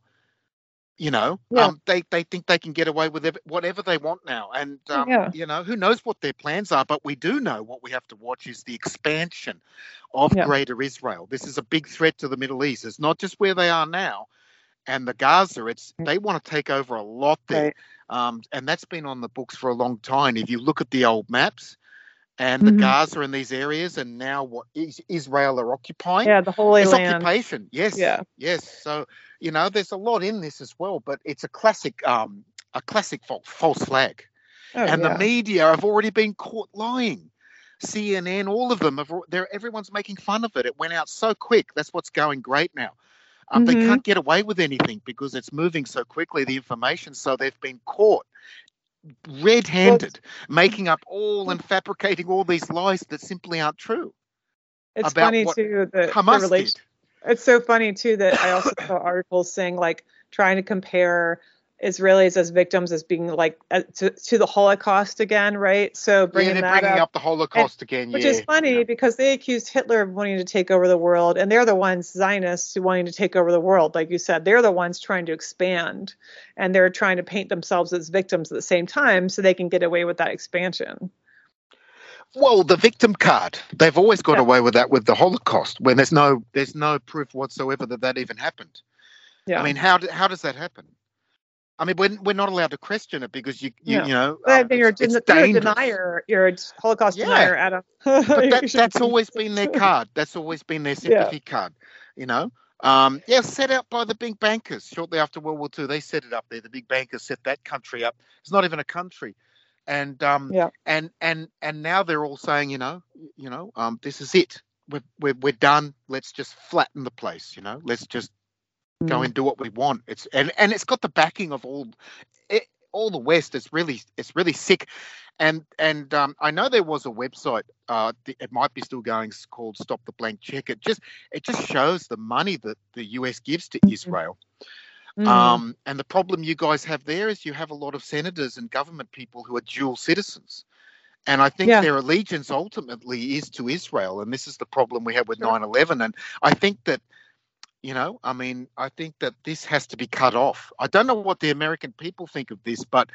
you know, Yeah. um, they, they think they can get away with ev- whatever they want now. And, um, Yeah. you know, who knows what their plans are. But we do know what we have to watch is the expansion of Yeah. Greater Israel. This is a big threat to the Middle East. It's not just where they are now and the Gaza. It's they want to take over a lot there. Right. Um, and that's been on the books for a long time. If you look at the old maps and the Mhm. Gaza and these areas and now what is Israel are occupying, Yeah, the Holy it's Land. occupation. Yes. Yeah. Yes. So, you know, there's a lot in this as well, but it's a classic, um, a classic false, false flag. Oh, And yeah. the media have already been caught lying. C N N, all of them have. They're everyone's making fun of it. It went out so quick. That's what's going great now. Um, They Mhm. can't get away with anything because it's moving so quickly, the information. So they've been caught red-handed, making up all and fabricating all these lies that simply aren't true It's about funny what too that the Hamas relation. did. It's so funny too that I also saw articles saying like trying to compare Israelis as victims as being like uh, to, to the Holocaust again, right? So Yeah, bringing they're that bringing up, up the Holocaust again. which Yeah, is funny yeah. because they accused Hitler of wanting to take over the world, and they're the ones Zionists who wanting to take over the world. Like you said, they're the ones trying to expand, and they're trying to paint themselves as victims at the same time so they can get away with that expansion. Well, the victim card. They've always got Yeah. away with that with the Holocaust, when there's no there's no proof whatsoever that that even happened. Yeah. I mean, how do, how does that happen? I mean, we're, we're not allowed to question it because you you, Yeah. you know But um, then you're, it's, it's den- you're a dangerous. denier. You're a Holocaust Yeah. denier, Adam. But You that should that's be- always been their card. That's always been their Yeah. sympathy card. You know. Um, yeah, set out by the big bankers shortly after World War Two. They set it up there. The big bankers set that country up. It's not even a country. And um, Yeah. and and and now they're all saying, you know, you know, um, this is it. We're, we're we're done. Let's just flatten the place. You know, let's just go Mm. and do what we want. It's and and it's got the backing of all it, all the West. It's really it's really sick. And and um, I know there was a website. Uh, it might be still going, called Stop the Blank Check. It just it just shows the money that the U S gives to Israel. Mm. Um, and the problem you guys have there is you have a lot of senators and government people who are dual citizens. And I think Yeah. their allegiance ultimately is to Israel. And this is the problem we have with Sure. nine eleven. And I think that, you know, I mean, I think that this has to be cut off. I don't know what the American people think of this, but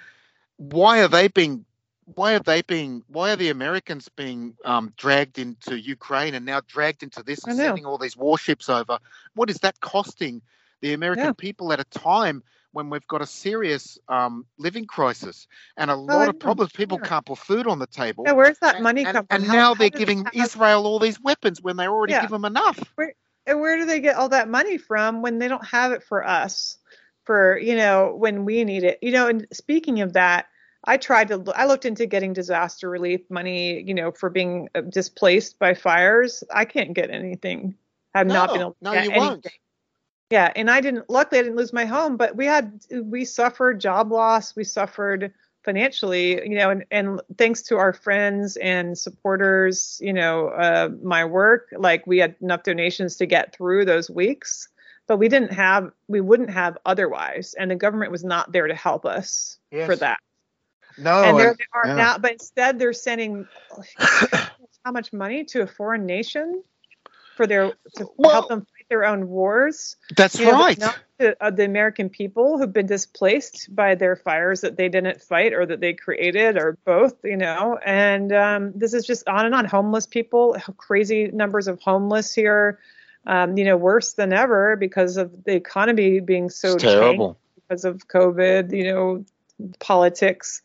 why are they being, why are they being, why are the Americans being um, dragged into Ukraine and now dragged into this and I know. sending all these warships over? What is that costing the American Yeah. people at a time when we've got a serious um, living crisis and a I lot of know. problems? People Yeah. can't put food on the table. Yeah, where's that And, money and, come from? and How- now how they're does- giving how- Israel all these weapons when they already Yeah. give them enough. And where do they get all that money from when they don't have it for us, for, you know, when we need it? You know, and speaking of that, I tried to, I looked into getting disaster relief money, you know, for being displaced by fires. I can't get anything. I've No, not been able to no, get you anything. won't. Yeah, and I didn't, luckily I didn't lose my home, but we had, we suffered job loss, we suffered financially, you know, and, and thanks to our friends and supporters, you know, uh, my work, like we had enough donations to get through those weeks, but we didn't have, we wouldn't have otherwise. And the government was not there to help us Yes. for that. No, and there and- they are yeah. now, but instead they're sending how much money to a foreign nation for their to Well, help them fight their own wars. That's You know, but right. not to uh, the American people who've been displaced by their fires that they didn't fight or that they created, or both. You know, and um, this is just on and on. Homeless people, crazy numbers of homeless here. Um, you know, worse than ever because of the economy being so It's terrible. tanked because of COVID. You know, politics.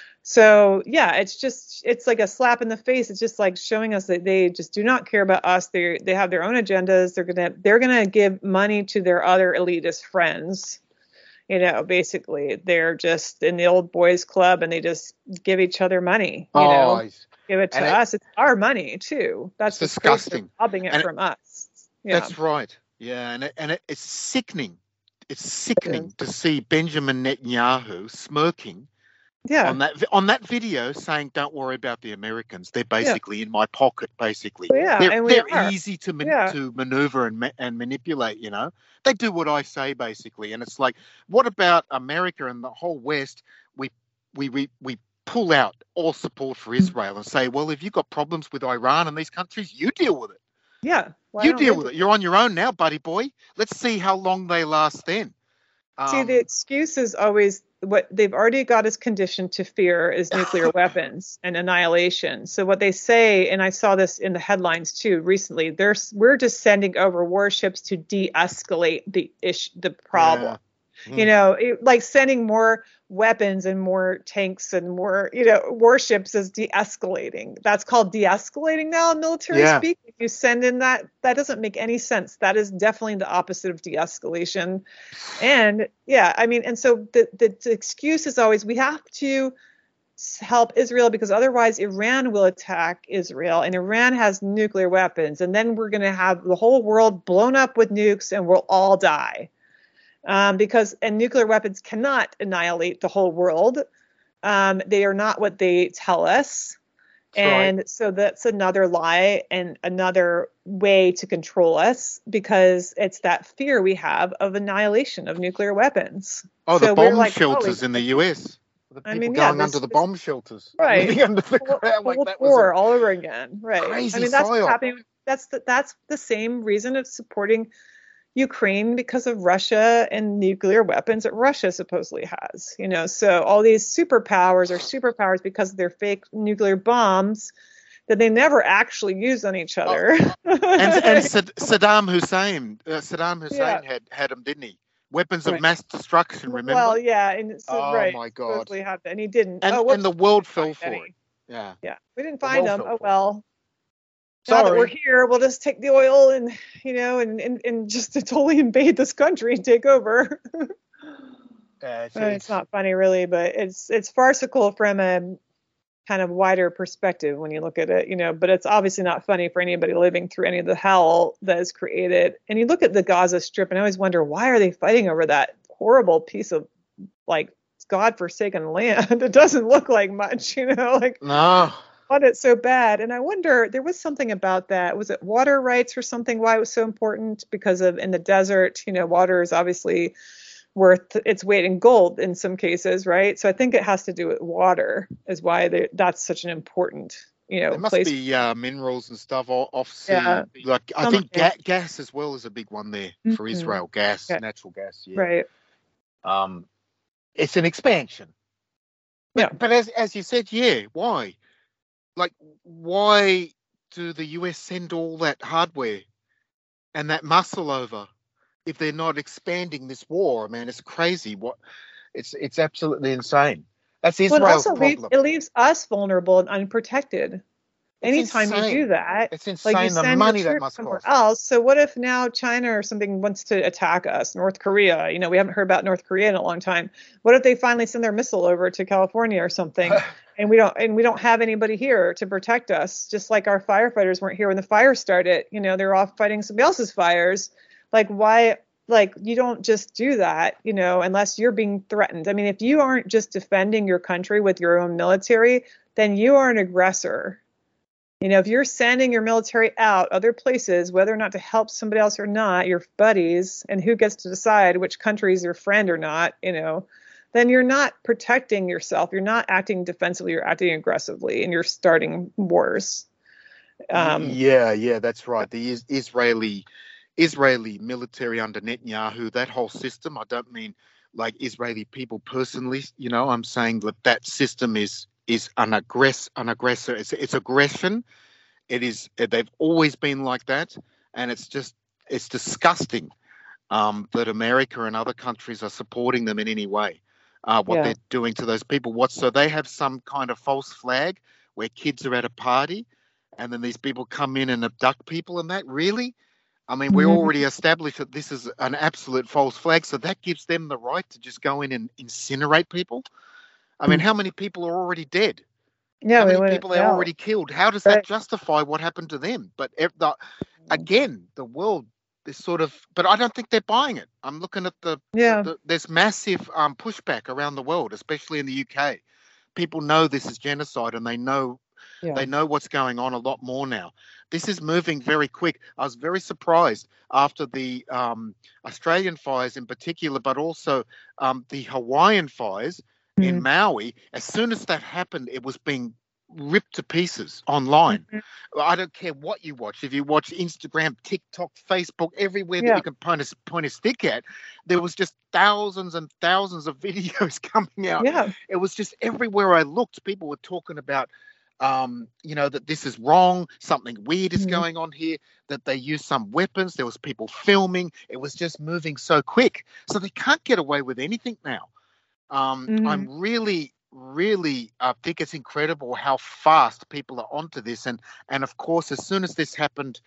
So yeah, it's just it's like a slap in the face. It's just like showing us that they just do not care about us. They they have their own agendas. They're gonna they're gonna give money to their other elitist friends. You know, basically they're just in the old boys club and they just give each other money. You Oh, know, it's- give it to and it- us. It's our money too. That's It's what's crazy. disgusting. They're robbing it And it- from us. Yeah. That's right. Yeah, and it, and it, it's sickening. It's sickening to see Benjamin Netanyahu smirking yeah. on that vi- on that video, saying, "Don't worry about the Americans. They're basically in my pocket. Basically, Well, yeah, they're, and we they're are. easy to man- Yeah. to maneuver and ma- and manipulate. You know, they do what I say basically, and it's like, what about America and the whole West? We we we we pull out all support for Israel and say, well, if you've got problems with Iran and these countries, you deal with it. Yeah. Why you don't deal we with do- it. You're on your own now, buddy boy. Let's see how long they last then." See, Um, the excuse is always what they've already got us conditioned to fear is nuclear weapons and annihilation. So what they say, and I saw this in the headlines too recently, there's we're just sending over warships to de-escalate the ish the problem. Yeah. You know, it, like sending more weapons and more tanks and more, you know, warships is de-escalating. That's called de-escalating now in military Yeah. speak. If you send in that, that doesn't make any sense. That is definitely the opposite of de-escalation. And yeah, I mean, and so the, the, the excuse is always we have to s- help Israel because otherwise Iran will attack Israel and Iran has nuclear weapons. And then we're going to have the whole world blown up with nukes and we'll all die. Um, because and nuclear weapons cannot annihilate the whole world. Um, they are not what they tell us. That's right. And so that's another lie and another way to control us because it's that fear we have of annihilation of nuclear weapons. Oh, So the we're bomb like, shelters holy- in the U S. The I people mean, yeah, going this- under the this- bomb shelters, Right. living under the Cold ground like Cold that was War a- all over again, right? crazy I mean, that's what's psyop. happening. That's the, that's the same reason of supporting Ukraine because of Russia and nuclear weapons that Russia supposedly has. You know, so all these superpowers are superpowers because of their fake nuclear bombs that they never actually use on each other. and and Sad- Saddam Hussein, uh, Saddam Hussein Yeah. had had them, didn't he? Weapons of Right. mass destruction. Remember? Well, yeah, and so, Oh, right, my God. supposedly had that, and he didn't. and oh, whoops, and the world fell didn't find for any. it. Yeah. Yeah, we didn't The find world them. fell Oh for it. well. Now that we're Sorry. here, we'll just take the oil and you know, and and, and just to totally invade this country and take over. Uh, it's, Uh, it's it's- not funny really, but it's it's farcical from a kind of wider perspective when you look at it, you know, but it's obviously not funny for anybody living through any of the hell that is created. And you look at the Gaza Strip and I always wonder, why are they fighting over that horrible piece of like godforsaken land? It doesn't look like much, you know, like no. want it so bad. And I wonder, there was something about that. Was it water rights or something? Why it was so important? Because of in the desert, you know, water is obviously worth its weight in gold in some cases, right? So I think it has to do with water, is why they, that's such an important, you know, There must place. be uh, minerals and stuff o- off sea. Yeah. Like I Some- think ga- gas as well is a big one there for Mhm. Israel. Gas. Yeah. Natural gas, yeah. Right. Um, it's an expansion. Yeah. But as as you said, yeah. Why? Like, why do the U S send all that hardware and that muscle over if they're not expanding this war? Man, it's crazy. What? It's it's absolutely insane. That's Well, it Israel's also leaves, problem. it leaves us vulnerable and unprotected. Anytime you insane. do that, It's insane like you the send money your that troops must somewhere cost. else. So what if now China or something wants to attack us? North Korea, you know, we haven't heard about North Korea in a long time. What if they finally send their missile over to California or something, and we don't and we don't have anybody here to protect us? Just like our firefighters weren't here when the fire started. You know, they're off fighting somebody else's fires. Like why? Like you don't just do that, you know, unless you're being threatened. I mean, if you aren't just defending your country with your own military, then you are an aggressor. You know, if you're sending your military out other places, whether or not to help somebody else or not, your buddies, and who gets to decide which country is your friend or not, you know, then you're not protecting yourself. You're not acting defensively. You're acting aggressively, and you're starting wars. Um, yeah, yeah, that's right. The is- Israeli Israeli military under Netanyahu, that whole system. I don't mean like Israeli people personally. You know, I'm saying that that system is is an aggress an aggressor. It's it's aggression. It is. They've always been like that, and it's just it's disgusting um, that America and other countries are supporting them in any way. Uh, what yeah. they're doing to those people. What so they have some kind of false flag where kids are at a party, and then these people come in and abduct people, and that really. I mean, we Mhm. already established that this is an absolute false flag, so that gives them the right to just go in and incinerate people. I mean, how many people are already dead? Yeah, How we many went people are out. already killed? How does that Right. justify what happened to them? But ev- the, again, the world is sort of, but I don't think they're buying it. I'm looking at the, the, Yeah. the there's massive um, pushback around the world, especially in the U K. People know this is genocide, and they know Yeah. they know what's going on a lot more now. This is moving very quick. I was very surprised after the um, Australian fires in particular, but also um, the Hawaiian fires in Mhm. Maui. As soon as that happened, it was being ripped to pieces online. Mhm. I don't care what you watch. If you watch Instagram, TikTok, Facebook, everywhere that Yeah. you can point a, point a stick at, there was just thousands and thousands of videos coming out. Yeah. It was just everywhere I looked, people were talking about um, you know, that this is wrong, something weird is Mhm. going on here, that they used some weapons, there was people filming, it was just moving so quick. So they can't get away with anything now. Um, Mhm. I'm really, really uh, think it's incredible how fast people are onto this. And, and of course, as soon as this happened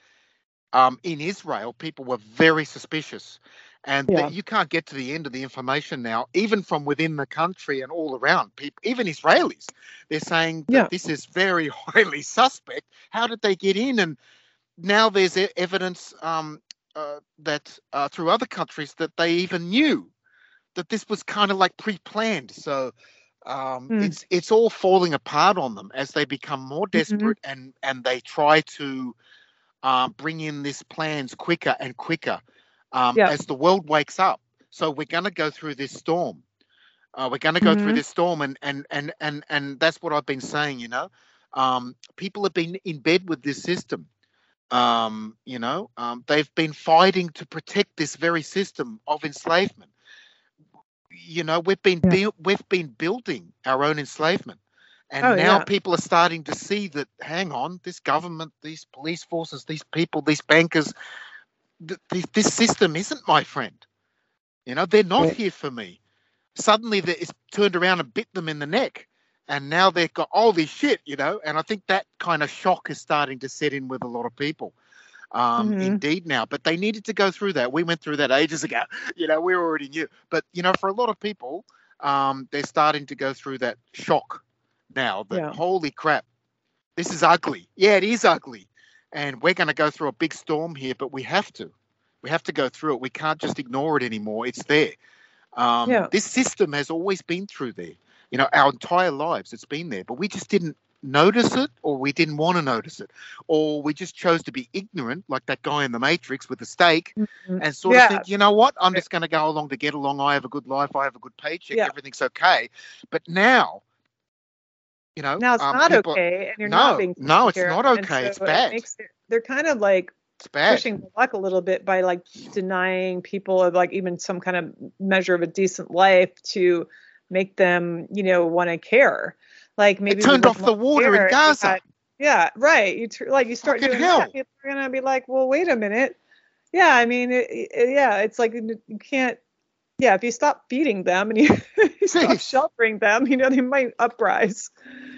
um, in Israel, people were very suspicious. And that Yeah. you can't get to the end of the information now, even from within the country and all around. People, even Israelis, they're saying that Yeah. this is very highly suspect. How did they get in? And now there's e- evidence um, uh, that uh, through other countries that they even knew that this was kind of like pre-planned. So um, Mm. it's it's all falling apart on them as they become more Mhm. desperate and and they try to uh, bring in these plans quicker and quicker um, Yeah. as the world wakes up. So we're going to go through this storm. Uh, we're going to go through Mhm. this storm, and and and and and that's what I've been saying. You know, um, people have been in bed with this system. Um, you know, um, they've been fighting to protect this very system of enslavement. You know, we've been Yeah. built, we've been building our own enslavement. Oh And now yeah. people are starting to see that, hang on, this government, these police forces, these people, these bankers, th- th- this system isn't my friend. You know, they're not Right. here for me. Suddenly that it's turned around and bit them in the neck. And now they've got all this shit, you know. And I think that kind of shock is starting to set in with a lot of people. Um, Mhm. indeed now. But they needed to go through that. We went through that ages ago. You know, we already knew. But, you know, for a lot of people, um, they're starting to go through that shock now that, Yeah. holy crap, this is ugly. Yeah, it is ugly. And we're going to go through a big storm here, but we have to. We have to go through it. We can't just ignore it anymore. It's there. Um, Yeah. this system has always been through there. You know, our entire lives, it's been there, but we just didn't notice it, or we didn't want to notice it, or we just chose to be ignorant, like that guy in the Matrix with the stake, Mhm. and sort of Yeah. think, you know what, I'm Right. just going to go along to get along. I have a good life. I have a good paycheck. Yeah. Everything's okay. But now, you know, Now it's um, not people, okay, and you're not no, being no, taken it's care not of, and okay. so It's it bad. makes it. They're kind of like It's bad. pushing the luck a little bit by like denying people of like even some kind of measure of a decent life to make them, you know, want to care. Like They maybe we turned wouldn't off want the to water in care if we Gaza. had. Yeah, right. You tr- like you start Fucking doing that, hell. people are gonna be like, well, wait a minute. Yeah, I mean, it, it, yeah, it's like you you can't. Yeah, if you stop feeding them and you, you stop Jeez. sheltering them, you know, they might uprise.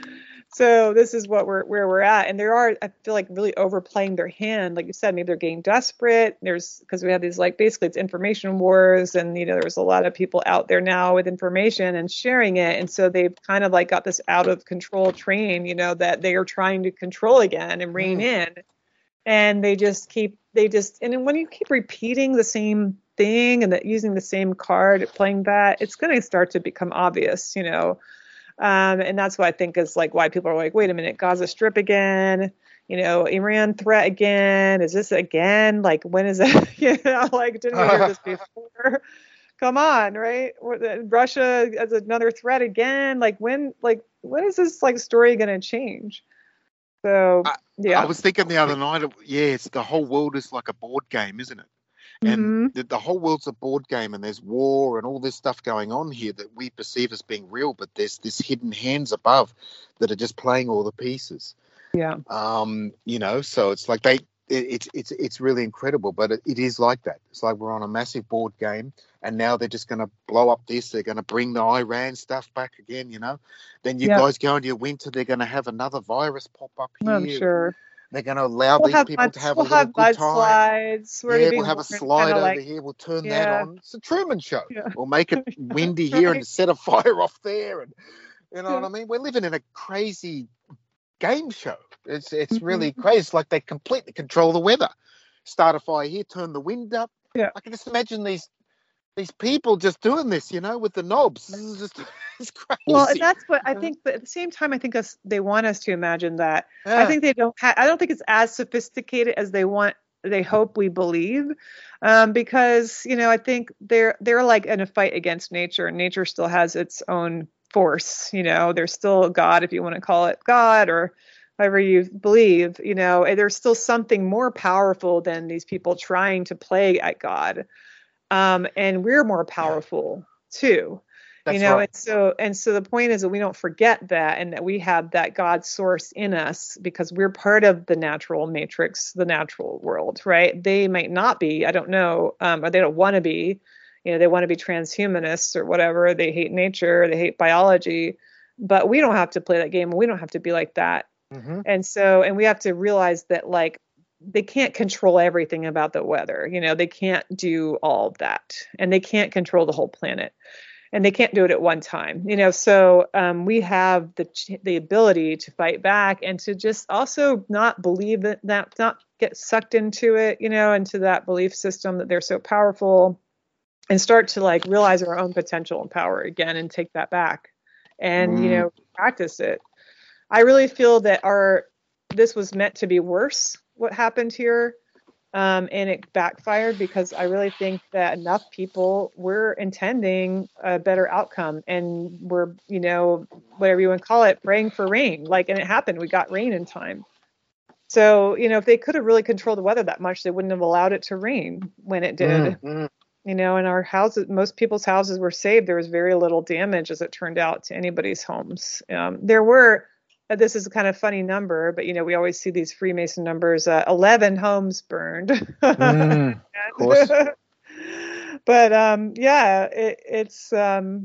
So this is what we're where we're at, and there are I feel like really overplaying their hand, like you said. Maybe they're getting desperate. There's because we have these like basically it's information wars, and you know there's a lot of people out there now with information and sharing it, and so they've kind of like got this out of control train, you know, that they are trying to control again and rein Mm. in, and they just keep they just and then when you keep repeating the same thing and that using the same card playing that, it's going to start to become obvious, you know. Um, and that's what I think is like why people are like, wait a minute, Gaza Strip again, you know, Iran threat again. Is this again? Like, when is that? You know, like, didn't we hear this before? Come on, right? Russia as another threat again. Like, when, like, when is this like story going to change? So I, yeah. I was thinking the other night, yeah, it's the whole world is like a board game, isn't it? And Mm-hmm. the, the whole world's a board game, and there's war and all this stuff going on here that we perceive as being real, but there's this hidden hands above that are just playing all the pieces. Yeah. Um, you know, so it's like they, it, it's it's it's really incredible, but it, it is like that. It's like we're on a massive board game, and now they're just going to blow up this. They're going to bring the Iran stuff back again. You know, then you Yeah. guys go into your winter, they're going to have another virus pop up here. I'm sure. They're going to allow We'll these have people mud, to have we'll a little have good mud time. slides. We're Yeah, being we'll have a warned, slide kinda over like, here. We'll turn that yeah. on. It's a Truman Show. Yeah. We'll make it windy here Right. and set a fire off there. And you know Yeah. what I mean? We're living in a crazy game show. It's it's Mhm. really crazy. It's like they completely control the weather. Start a fire here, turn the wind up. Yeah. I can just imagine these these people just doing this, you know, with the knobs. This is just it's crazy. Well, and that's what I think, but at the same time, I think us, they want us to imagine that. I Yeah. think they don't. Ha- I don't think it's as sophisticated as they want. They hope we believe, um, because you know, I think they're they're like in a fight against nature, and nature still has its own force. You know, there's still God, if you want to call it God, or however you believe. You know, and there's still something more powerful than these people trying to play at God, um, and we're more powerful too. That's You know, right. and so and so the point is that we don't forget that, and that we have that God source in us because we're part of the natural matrix, the natural world, right? They might not be, I don't know, um, or they don't want to be. You know, they want to be transhumanists or whatever. They hate nature, they hate biology, but we don't have to play that game. We don't have to be like that. Mm-hmm. And so, and we have to realize that, like, they can't control everything about the weather. You know, they can't do all of that, and they can't control the whole planet. And they can't do it at one time, you know. So um, we have the the ability to fight back and to just also not believe that, that not get sucked into it, you know, into that belief system that they're so powerful, and start to like realize our own potential and power again and take that back, and Mm. you know, practice it. I really feel that our this was meant to be worse, what happened here. Um, and it backfired because I really think that enough people were intending a better outcome, and we're, you know, whatever you want to call it, praying for rain. Like, and it happened. We got rain in time. So, you know, if they could have really controlled the weather that much, they wouldn't have allowed it to rain when it did. Mm. You know, and our houses, most people's houses were saved. There was very little damage, as it turned out, to anybody's homes. Um, there were. This is a kind of funny number, but you know, we always see these Freemason numbers. Uh, eleven homes burned. Mm. Of course. But um, yeah, it, it's um,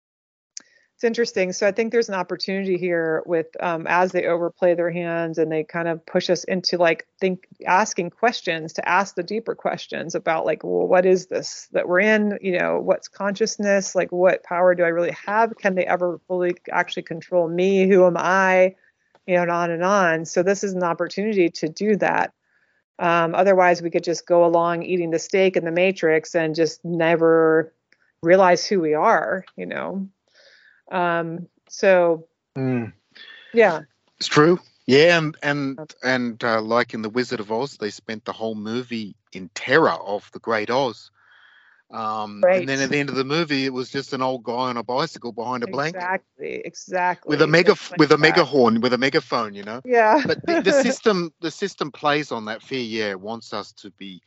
it's interesting. So I think there's an opportunity here with um, as they overplay their hands and they kind of push us into like think asking questions, to ask the deeper questions about like, well, what is this that we're in? You know, what's consciousness? Like, what power do I really have? Can they ever fully actually control me? Who am I? You know, and on and on. So this is an opportunity to do that. Um, otherwise, we could just go along eating the steak in the matrix and just never realize who we are, you know. Um, so, Mm. yeah. It's true. Yeah, and and and uh, like in the Wizard of Oz, they spent the whole movie in terror of the Great Oz. Um, Right. And then at the end of the movie, it was just an old guy on a bicycle behind a blanket Exactly, exactly. with a mega It's like with a that. megahorn with a megaphone, you know. Yeah. But the, the system the system plays on that fear. Yeah, it wants us to be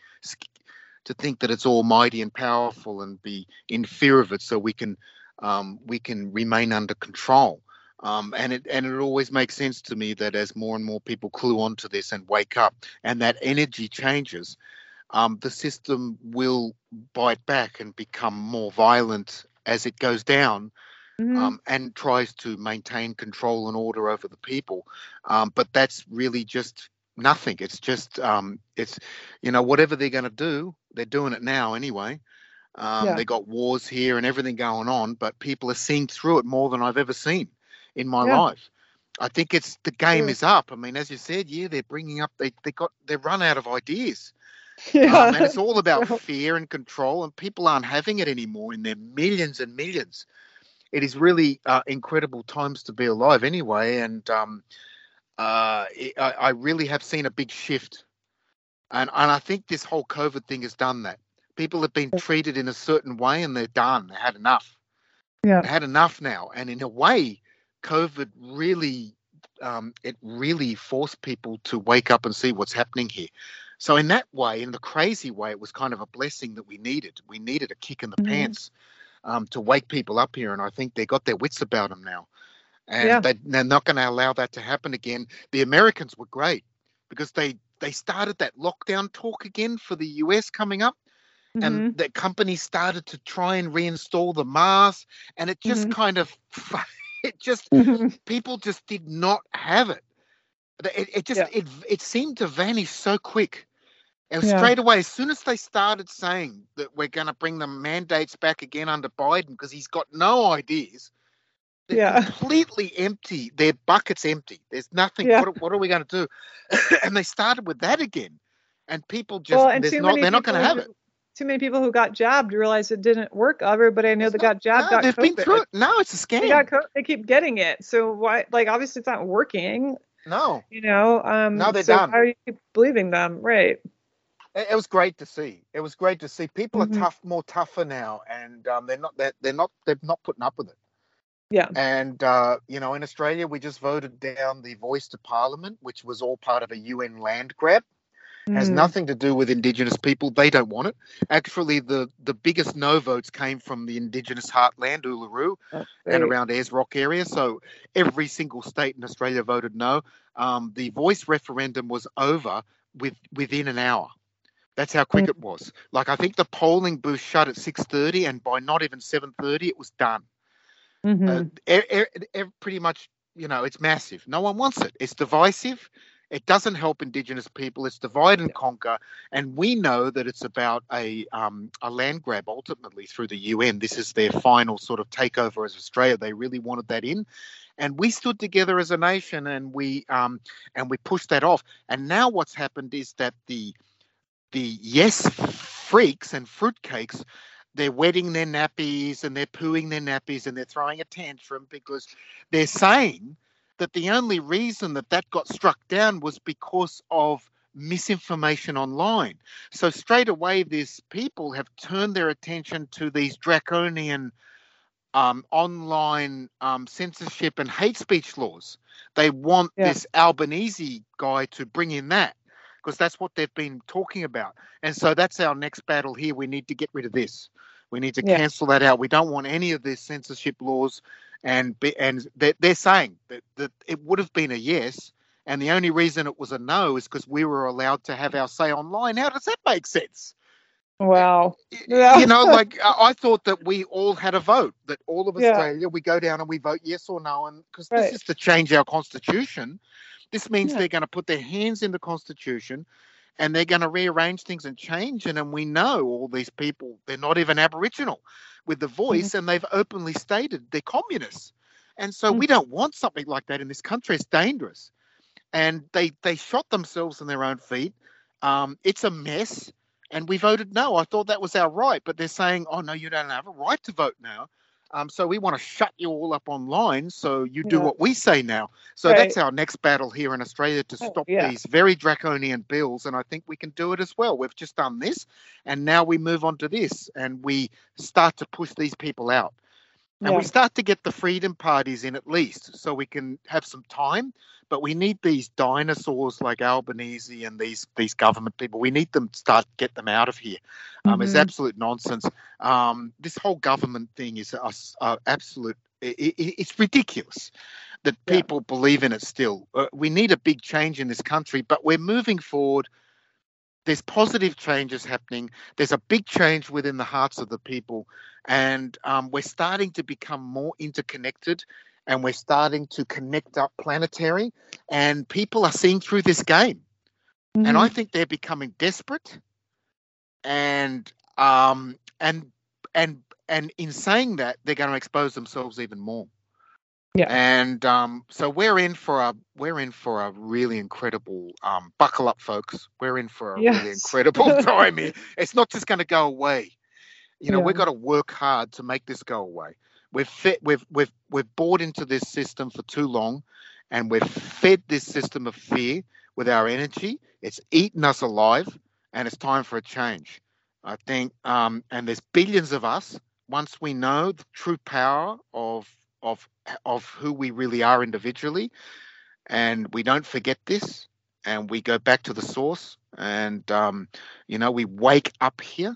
to think that it's almighty and powerful and be in fear of it, so we can um, we can remain under control. Um, and it and it always makes sense to me that as more and more people clue onto this and wake up, and that energy changes, um, the system will bite back and become more violent as it goes down, Mhm. um, and tries to maintain control and order over the people. Um, but that's really just nothing. It's just um, it's you know whatever they're going to do, they're doing it now anyway. Um, Yeah. They got wars here and everything going on, but people are seeing through it more than I've ever seen in my Yeah. life. I think it's the game True. is up. I mean, as you said, yeah, they're bringing up they they got they run out of ideas, Yeah. um, and it's all about So- fear and control, and people aren't having it anymore in their millions and millions. It is really uh, incredible times to be alive, anyway, and um, uh, it, I, I really have seen a big shift, and and I think this whole COVID thing has done that. People have been treated in a certain way, and they're done. They had enough. Yeah. They had enough now, and in a way, COVID really um, it really forced people to wake up and see what's happening here. So in that way, in the crazy way, it was kind of a blessing that we needed. We needed a kick in the Mm-hmm. pants um, to wake people up here, and I think they got their wits about them now. And Yeah. they, they're not going to allow that to happen again. The Americans were great because they, they started that lockdown talk again for the U S coming up. And Mm-hmm. the companies started to try and reinstall the masks, and it just Mm-hmm. kind of, it just, Mm-hmm. people just did not have it. It, it just, Yeah. it, it seemed to vanish so quick. And Yeah. straight away, as soon as they started saying that we're going to bring the mandates back again under Biden because he's got no ideas, they're Yeah. completely empty. Their bucket's empty. There's nothing. Yeah. What, what are we going to do? And they started with that again. And people just, Well, and there's too not, many they're not people going to have who- it. Too many people who got jabbed realized it didn't work. Everybody I know It's that not- got jabbed no, got they've COVID. been through it. No, it's a scam. They got co- they keep getting it. So why? Like obviously it's not working. No, You know. Um. No, they're so done. why do you keep believing them? Right. it, it was great to see. It was great to see. People Mhm. are tough, more tougher now, and um, they're not. They're, they're not. They're not putting up with it. Yeah. And uh, you know, in Australia, we just voted down the voice to Parliament, which was all part of a U N land grab. Has Mm. nothing to do with Indigenous people. They don't want it. Actually, the, the biggest no votes came from the Indigenous heartland, Uluru, That's and great. around Ayers Rock area. So every single state in Australia voted no. Um, the voice referendum was over with within an hour. That's how quick Mm. it was. Like, I think the polling booth shut at six thirty, and by not even seven thirty, it was done. Mhm. Uh, e- e- e- pretty much, you know, it's massive. No one wants it. It's divisive. It doesn't help Indigenous people. It's divide and conquer. And we know that it's about a um, a land grab ultimately through the U N. This is their final sort of takeover as Australia. They really wanted that in. And we stood together as a nation, and we um, and we pushed that off. And now what's happened is that the the yes freaks and fruitcakes, they're wetting their nappies and they're pooing their nappies and they're throwing a tantrum because they're saying that the only reason that that got struck down was because of misinformation online. So straight away, these people have turned their attention to these draconian um, online um, censorship and hate speech laws. They want Yeah. this Albanese guy to bring in that because that's what they've been talking about. And so that's our next battle here. We need to get rid of this. We need to Yeah. cancel that out. We don't want any of these censorship laws. And be, and they're, they're saying that, that it would have been a yes. And the only reason it was a no is because we were allowed to have our say online. How does that make sense? Wow. Yeah. You know, like I I thought that we all had a vote, that all of Yeah. Australia, we go down and we vote yes or no. And because Right. this is to change our constitution, this means Yeah. they're going to put their hands in the constitution and they're going to rearrange things and change it. And we know all these people, they're not even Aboriginal with the voice, and they've openly stated they're communists. And so Mhm. we don't want something like that in this country. It's dangerous. And they, they shot themselves in their own feet. Um, it's a mess. And we voted no. I thought that was our right. But they're saying, oh, no, you don't have a right to vote now. Um, so we want to shut you all up online so you do Yeah. what we say now. So Right. that's our next battle here in Australia to Oh, stop yeah. these very draconian bills. And I think we can do it as well. We've just done this. And now we move on to this. And we start to push these people out. And Yeah. we start to get the freedom parties in at least so we can have some time. But we need these dinosaurs like Albanese and these these government people. We need them to start get them out of here. Um, It's Mhm. absolute nonsense. Um, this whole government thing is a, a absolute. It, it, it's ridiculous that Yeah. people believe in it still. Uh, we need a big change in this country, but we're moving forward. There's positive changes happening. There's a big change within the hearts of the people. And um, we're starting to become more interconnected, and we're starting to connect up planetary, and people are seeing through this game. And I Mhm. think they're becoming desperate. And um, and and and in saying that, they're going to expose themselves even more. Yeah. And um, so we're in for a we're in for a really incredible um, buckle up, folks. We're in for a really Yes. incredible time here. It's not just going to go away. You know, Yeah. we've got to work hard to make this go away. We've fed, we've we've we've bought into this system for too long, and we've fed this system of fear with our energy. It's eaten us alive, and it's time for a change. I think, um, and there's billions of us. Once we know the true power of of of who we really are individually, and we don't forget this, and we go back to the source, and um, you know, we wake up here,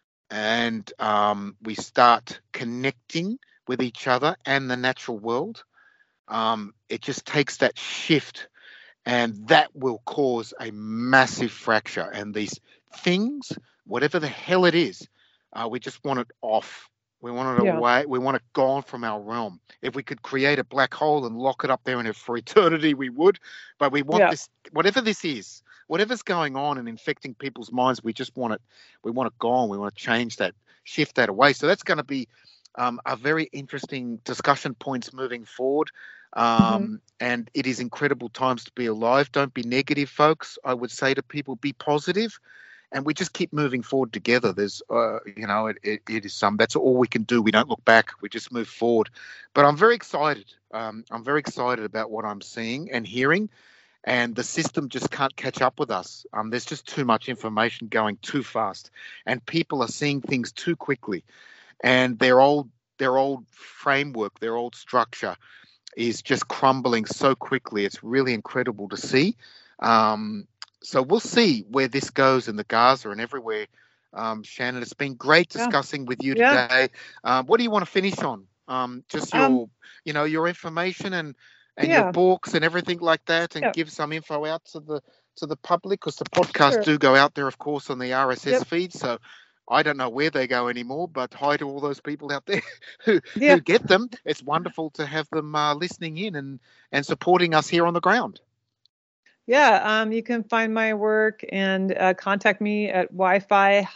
and um, we start connecting with each other and the natural world. Um, it just takes that shift, and that will cause a massive fracture. And these things, whatever the hell it is, uh, we just want it off. We want it Yeah. away. We want it gone from our realm. If we could create a black hole and lock it up there in it for eternity, we would. But we want Yeah. this, whatever this is, whatever's going on and infecting people's minds, we just want it. We want it gone. We want to change that, shift that away. So that's going to be um, a very interesting discussion points moving forward. Um, Mm-hmm. And it is incredible times to be alive. Don't be negative, folks. I would say to people, be positive. And we just keep moving forward together. There's, uh, you know, it, it, it is some, that's all we can do. We don't look back. We just move forward. But I'm very excited. Um, I'm very excited about what I'm seeing and hearing. And the system just can't catch up with us. Um, there's just too much information going too fast. And people are seeing things too quickly. And their old, their old framework, their old structure is just crumbling so quickly. It's really incredible to see. Um, So we'll see where this goes in the Gaza and everywhere. Um, Shannon, it's been great Yeah. discussing with you Yeah. today. Um, what do you want to finish on? Um, just your, Um, you know, your information and and Yeah. your books and everything like that, and Yeah. give some info out to the to the public, because the podcasts Sure. do go out there, of course, on the R S S Yep. feed. So I don't know where they go anymore, but hi to all those people out there who Yeah. who get them. It's wonderful to have them uh, listening in and and supporting us here on the ground. Yeah, um, you can find my work and uh, contact me at wi-fi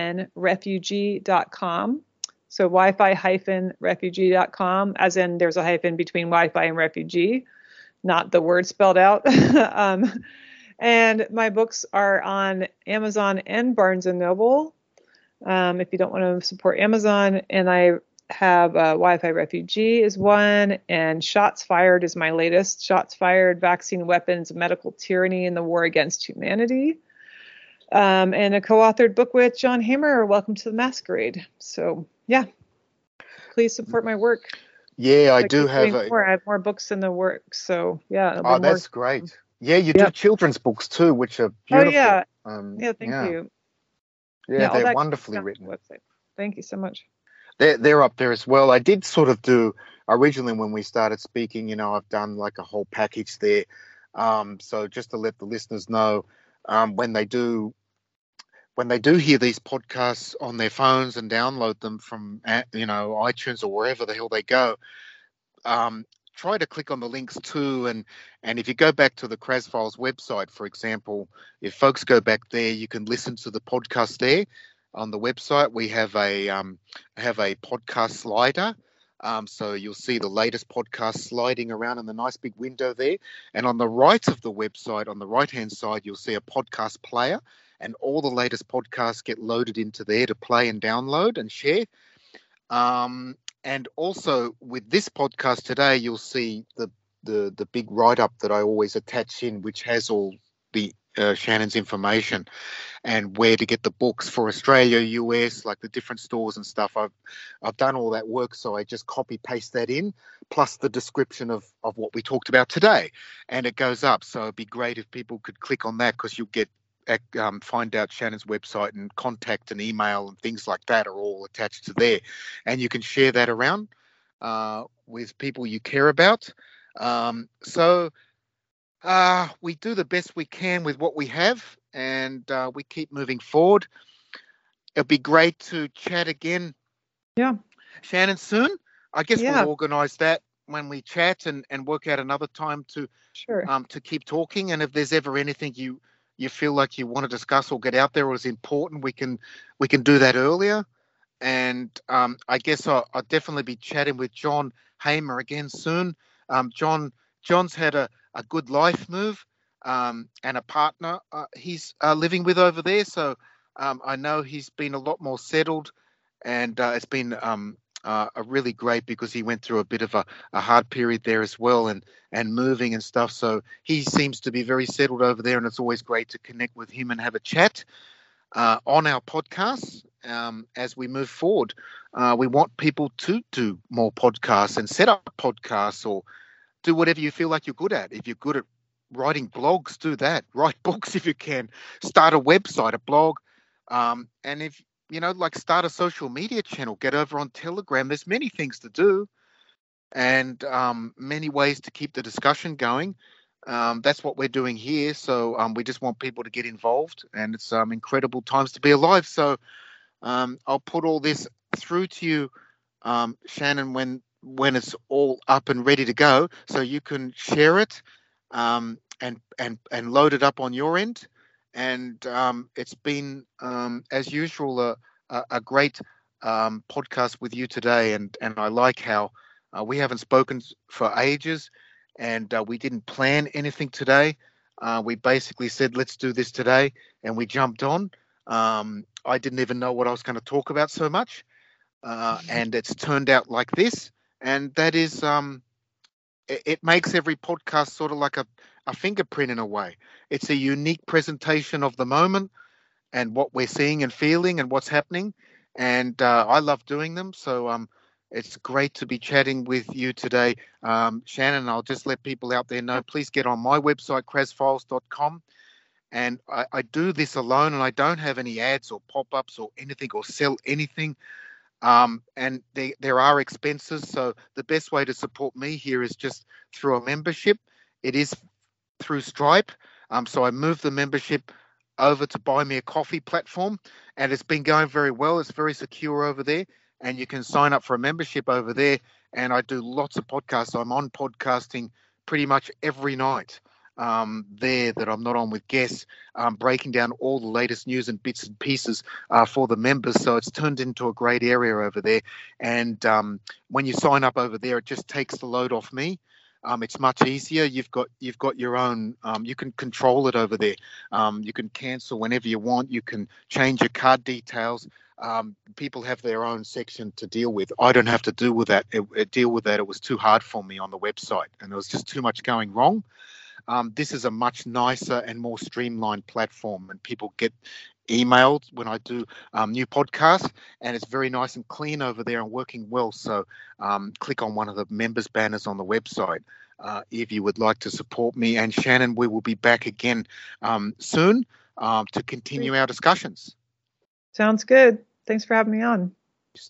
refugee dot com. So wi-fi refugee dot com, as in there's a hyphen between Wi-Fi and refugee, not the word spelled out. um, and my books are on Amazon and Barnes and Noble. Um, if you don't want to support Amazon, and I have uh, Wi-Fi Refugee is one, and Shots Fired is my latest. Shots Fired: Vaccine, Weapons, Medical Tyranny, and the War Against Humanity. Um, and a co-authored book with John Hamer, Welcome to the Masquerade. So yeah, please support my work. Yeah, I Like, do keep have doing a. more. I have more books in the works. So yeah, it'll be Oh, more. that's great. Yeah, you do Yep. children's books too, which are Oh beautiful. yeah, Um, yeah. Thank yeah. you. Yeah, all they're that wonderfully on the written. website. Thank you so much. They're, they're up there as well. I did sort of do, originally when we started speaking, you know, I've done like a whole package there. Um, so just to let the listeners know, um, when they do, when they do hear these podcasts on their phones and download them from, uh, you know, iTunes or wherever the hell they go, um, try to click on the links too. And, and if you go back to the Kraz Files website, for example, if folks go back there, you can listen to the podcast there. On the website, we have a um, have a podcast slider, um, so you'll see the latest podcast sliding around in the nice big window there. And on the right of the website, on the right hand side, you'll see a podcast player, and all the latest podcasts get loaded into there to play and download and share. Um, and also with this podcast today, you'll see the the the big write up that I always attach in, which has all the uh, Shannon's information and where to get the books for Australia, U S, like the different stores and stuff. I've I've done all that work, so I just copy paste that in, plus the description of, of what we talked about today, and it goes up. So it'd be great if people could click on that, because you'll get um, find out Shannon's website, and contact and email and things like that are all attached to there, and you can share that around uh, with people you care about. Um, so. Uh, we do the best we can with what we have, and uh, we keep moving forward. It'd be great to chat again, Yeah. Shannon, soon. I guess Yeah. we'll organise that when we chat, and, and work out another time to Sure. um to keep talking. And if there's ever anything you you feel like you want to discuss or get out there or is important, we can we can do that earlier. And um, I guess I'll, I'll definitely be chatting with John Hamer again soon. Um, John John's had a, a good life move, um, and a partner uh, he's uh, living with over there. So um, I know he's been a lot more settled, and uh, it's been um, uh, a really great, because he went through a bit of a, a hard period there as well, and and moving and stuff. So he seems to be very settled over there, and it's always great to connect with him and have a chat uh, on our podcasts. Um, as we move forward, uh, we want people to do more podcasts and set up podcasts, or do whatever you feel like you're good at. If you're good at writing blogs, do that. Write books if you can. Start a website, a blog. Um, and if, you know, like start a social media channel, get over on Telegram. There's many things to do and um, many ways to keep the discussion going. Um, that's what we're doing here. So um, we just want people to get involved, and it's um, incredible times to be alive. So um, I'll put all this through to you, um, Shannon, when when it's all up and ready to go, so you can share it um, and and and load it up on your end. And um, it's been, um, as usual, a, a, a great um, podcast with you today. And, and I like how uh, we haven't spoken for ages, and uh, we didn't plan anything today. Uh, we basically said, let's do this today, and we jumped on. Um, I didn't even know what I was going to talk about so much, uh, and it's turned out like this. And that is, um, it, it makes every podcast sort of like a, a fingerprint in a way. It's a unique presentation of the moment and what we're seeing and feeling and what's happening. And uh, I love doing them. So um, it's great to be chatting with you today. Um, Shannon, I'll just let people out there know, please get on my website, kraz files dot com. And I, I do this alone, and I don't have any ads or pop-ups or anything or sell anything. Um, and they, there are expenses. So the best way to support me here is just through a membership. It is through Stripe. Um, so I moved the membership over to Buy Me a Coffee platform, and it's been going very well. It's very secure over there, and you can sign up for a membership over there. And I do lots of podcasts. I'm on podcasting pretty much every night um, there that I'm not on with guests, um, breaking down all the latest news and bits and pieces uh, for the members. So it's turned into a great area over there. And um, when you sign up over there, it just takes the load off me. Um, it's much easier. You've got you've got your own. Um, you can control it over there. Um, you can cancel whenever you want. You can change your card details. Um, people have their own section to deal with. I don't have to deal with that. It, it deal with that. It was too hard for me on the website, and there was just too much going wrong. Um, this is a much nicer and more streamlined platform, and people get emailed when I do um, new podcasts, and it's very nice and clean over there and working well. So um, click on one of the members banners on the website uh, if you would like to support me. And Shannon, we will be back again um, soon um, to continue our discussions. Sounds good. Thanks for having me on.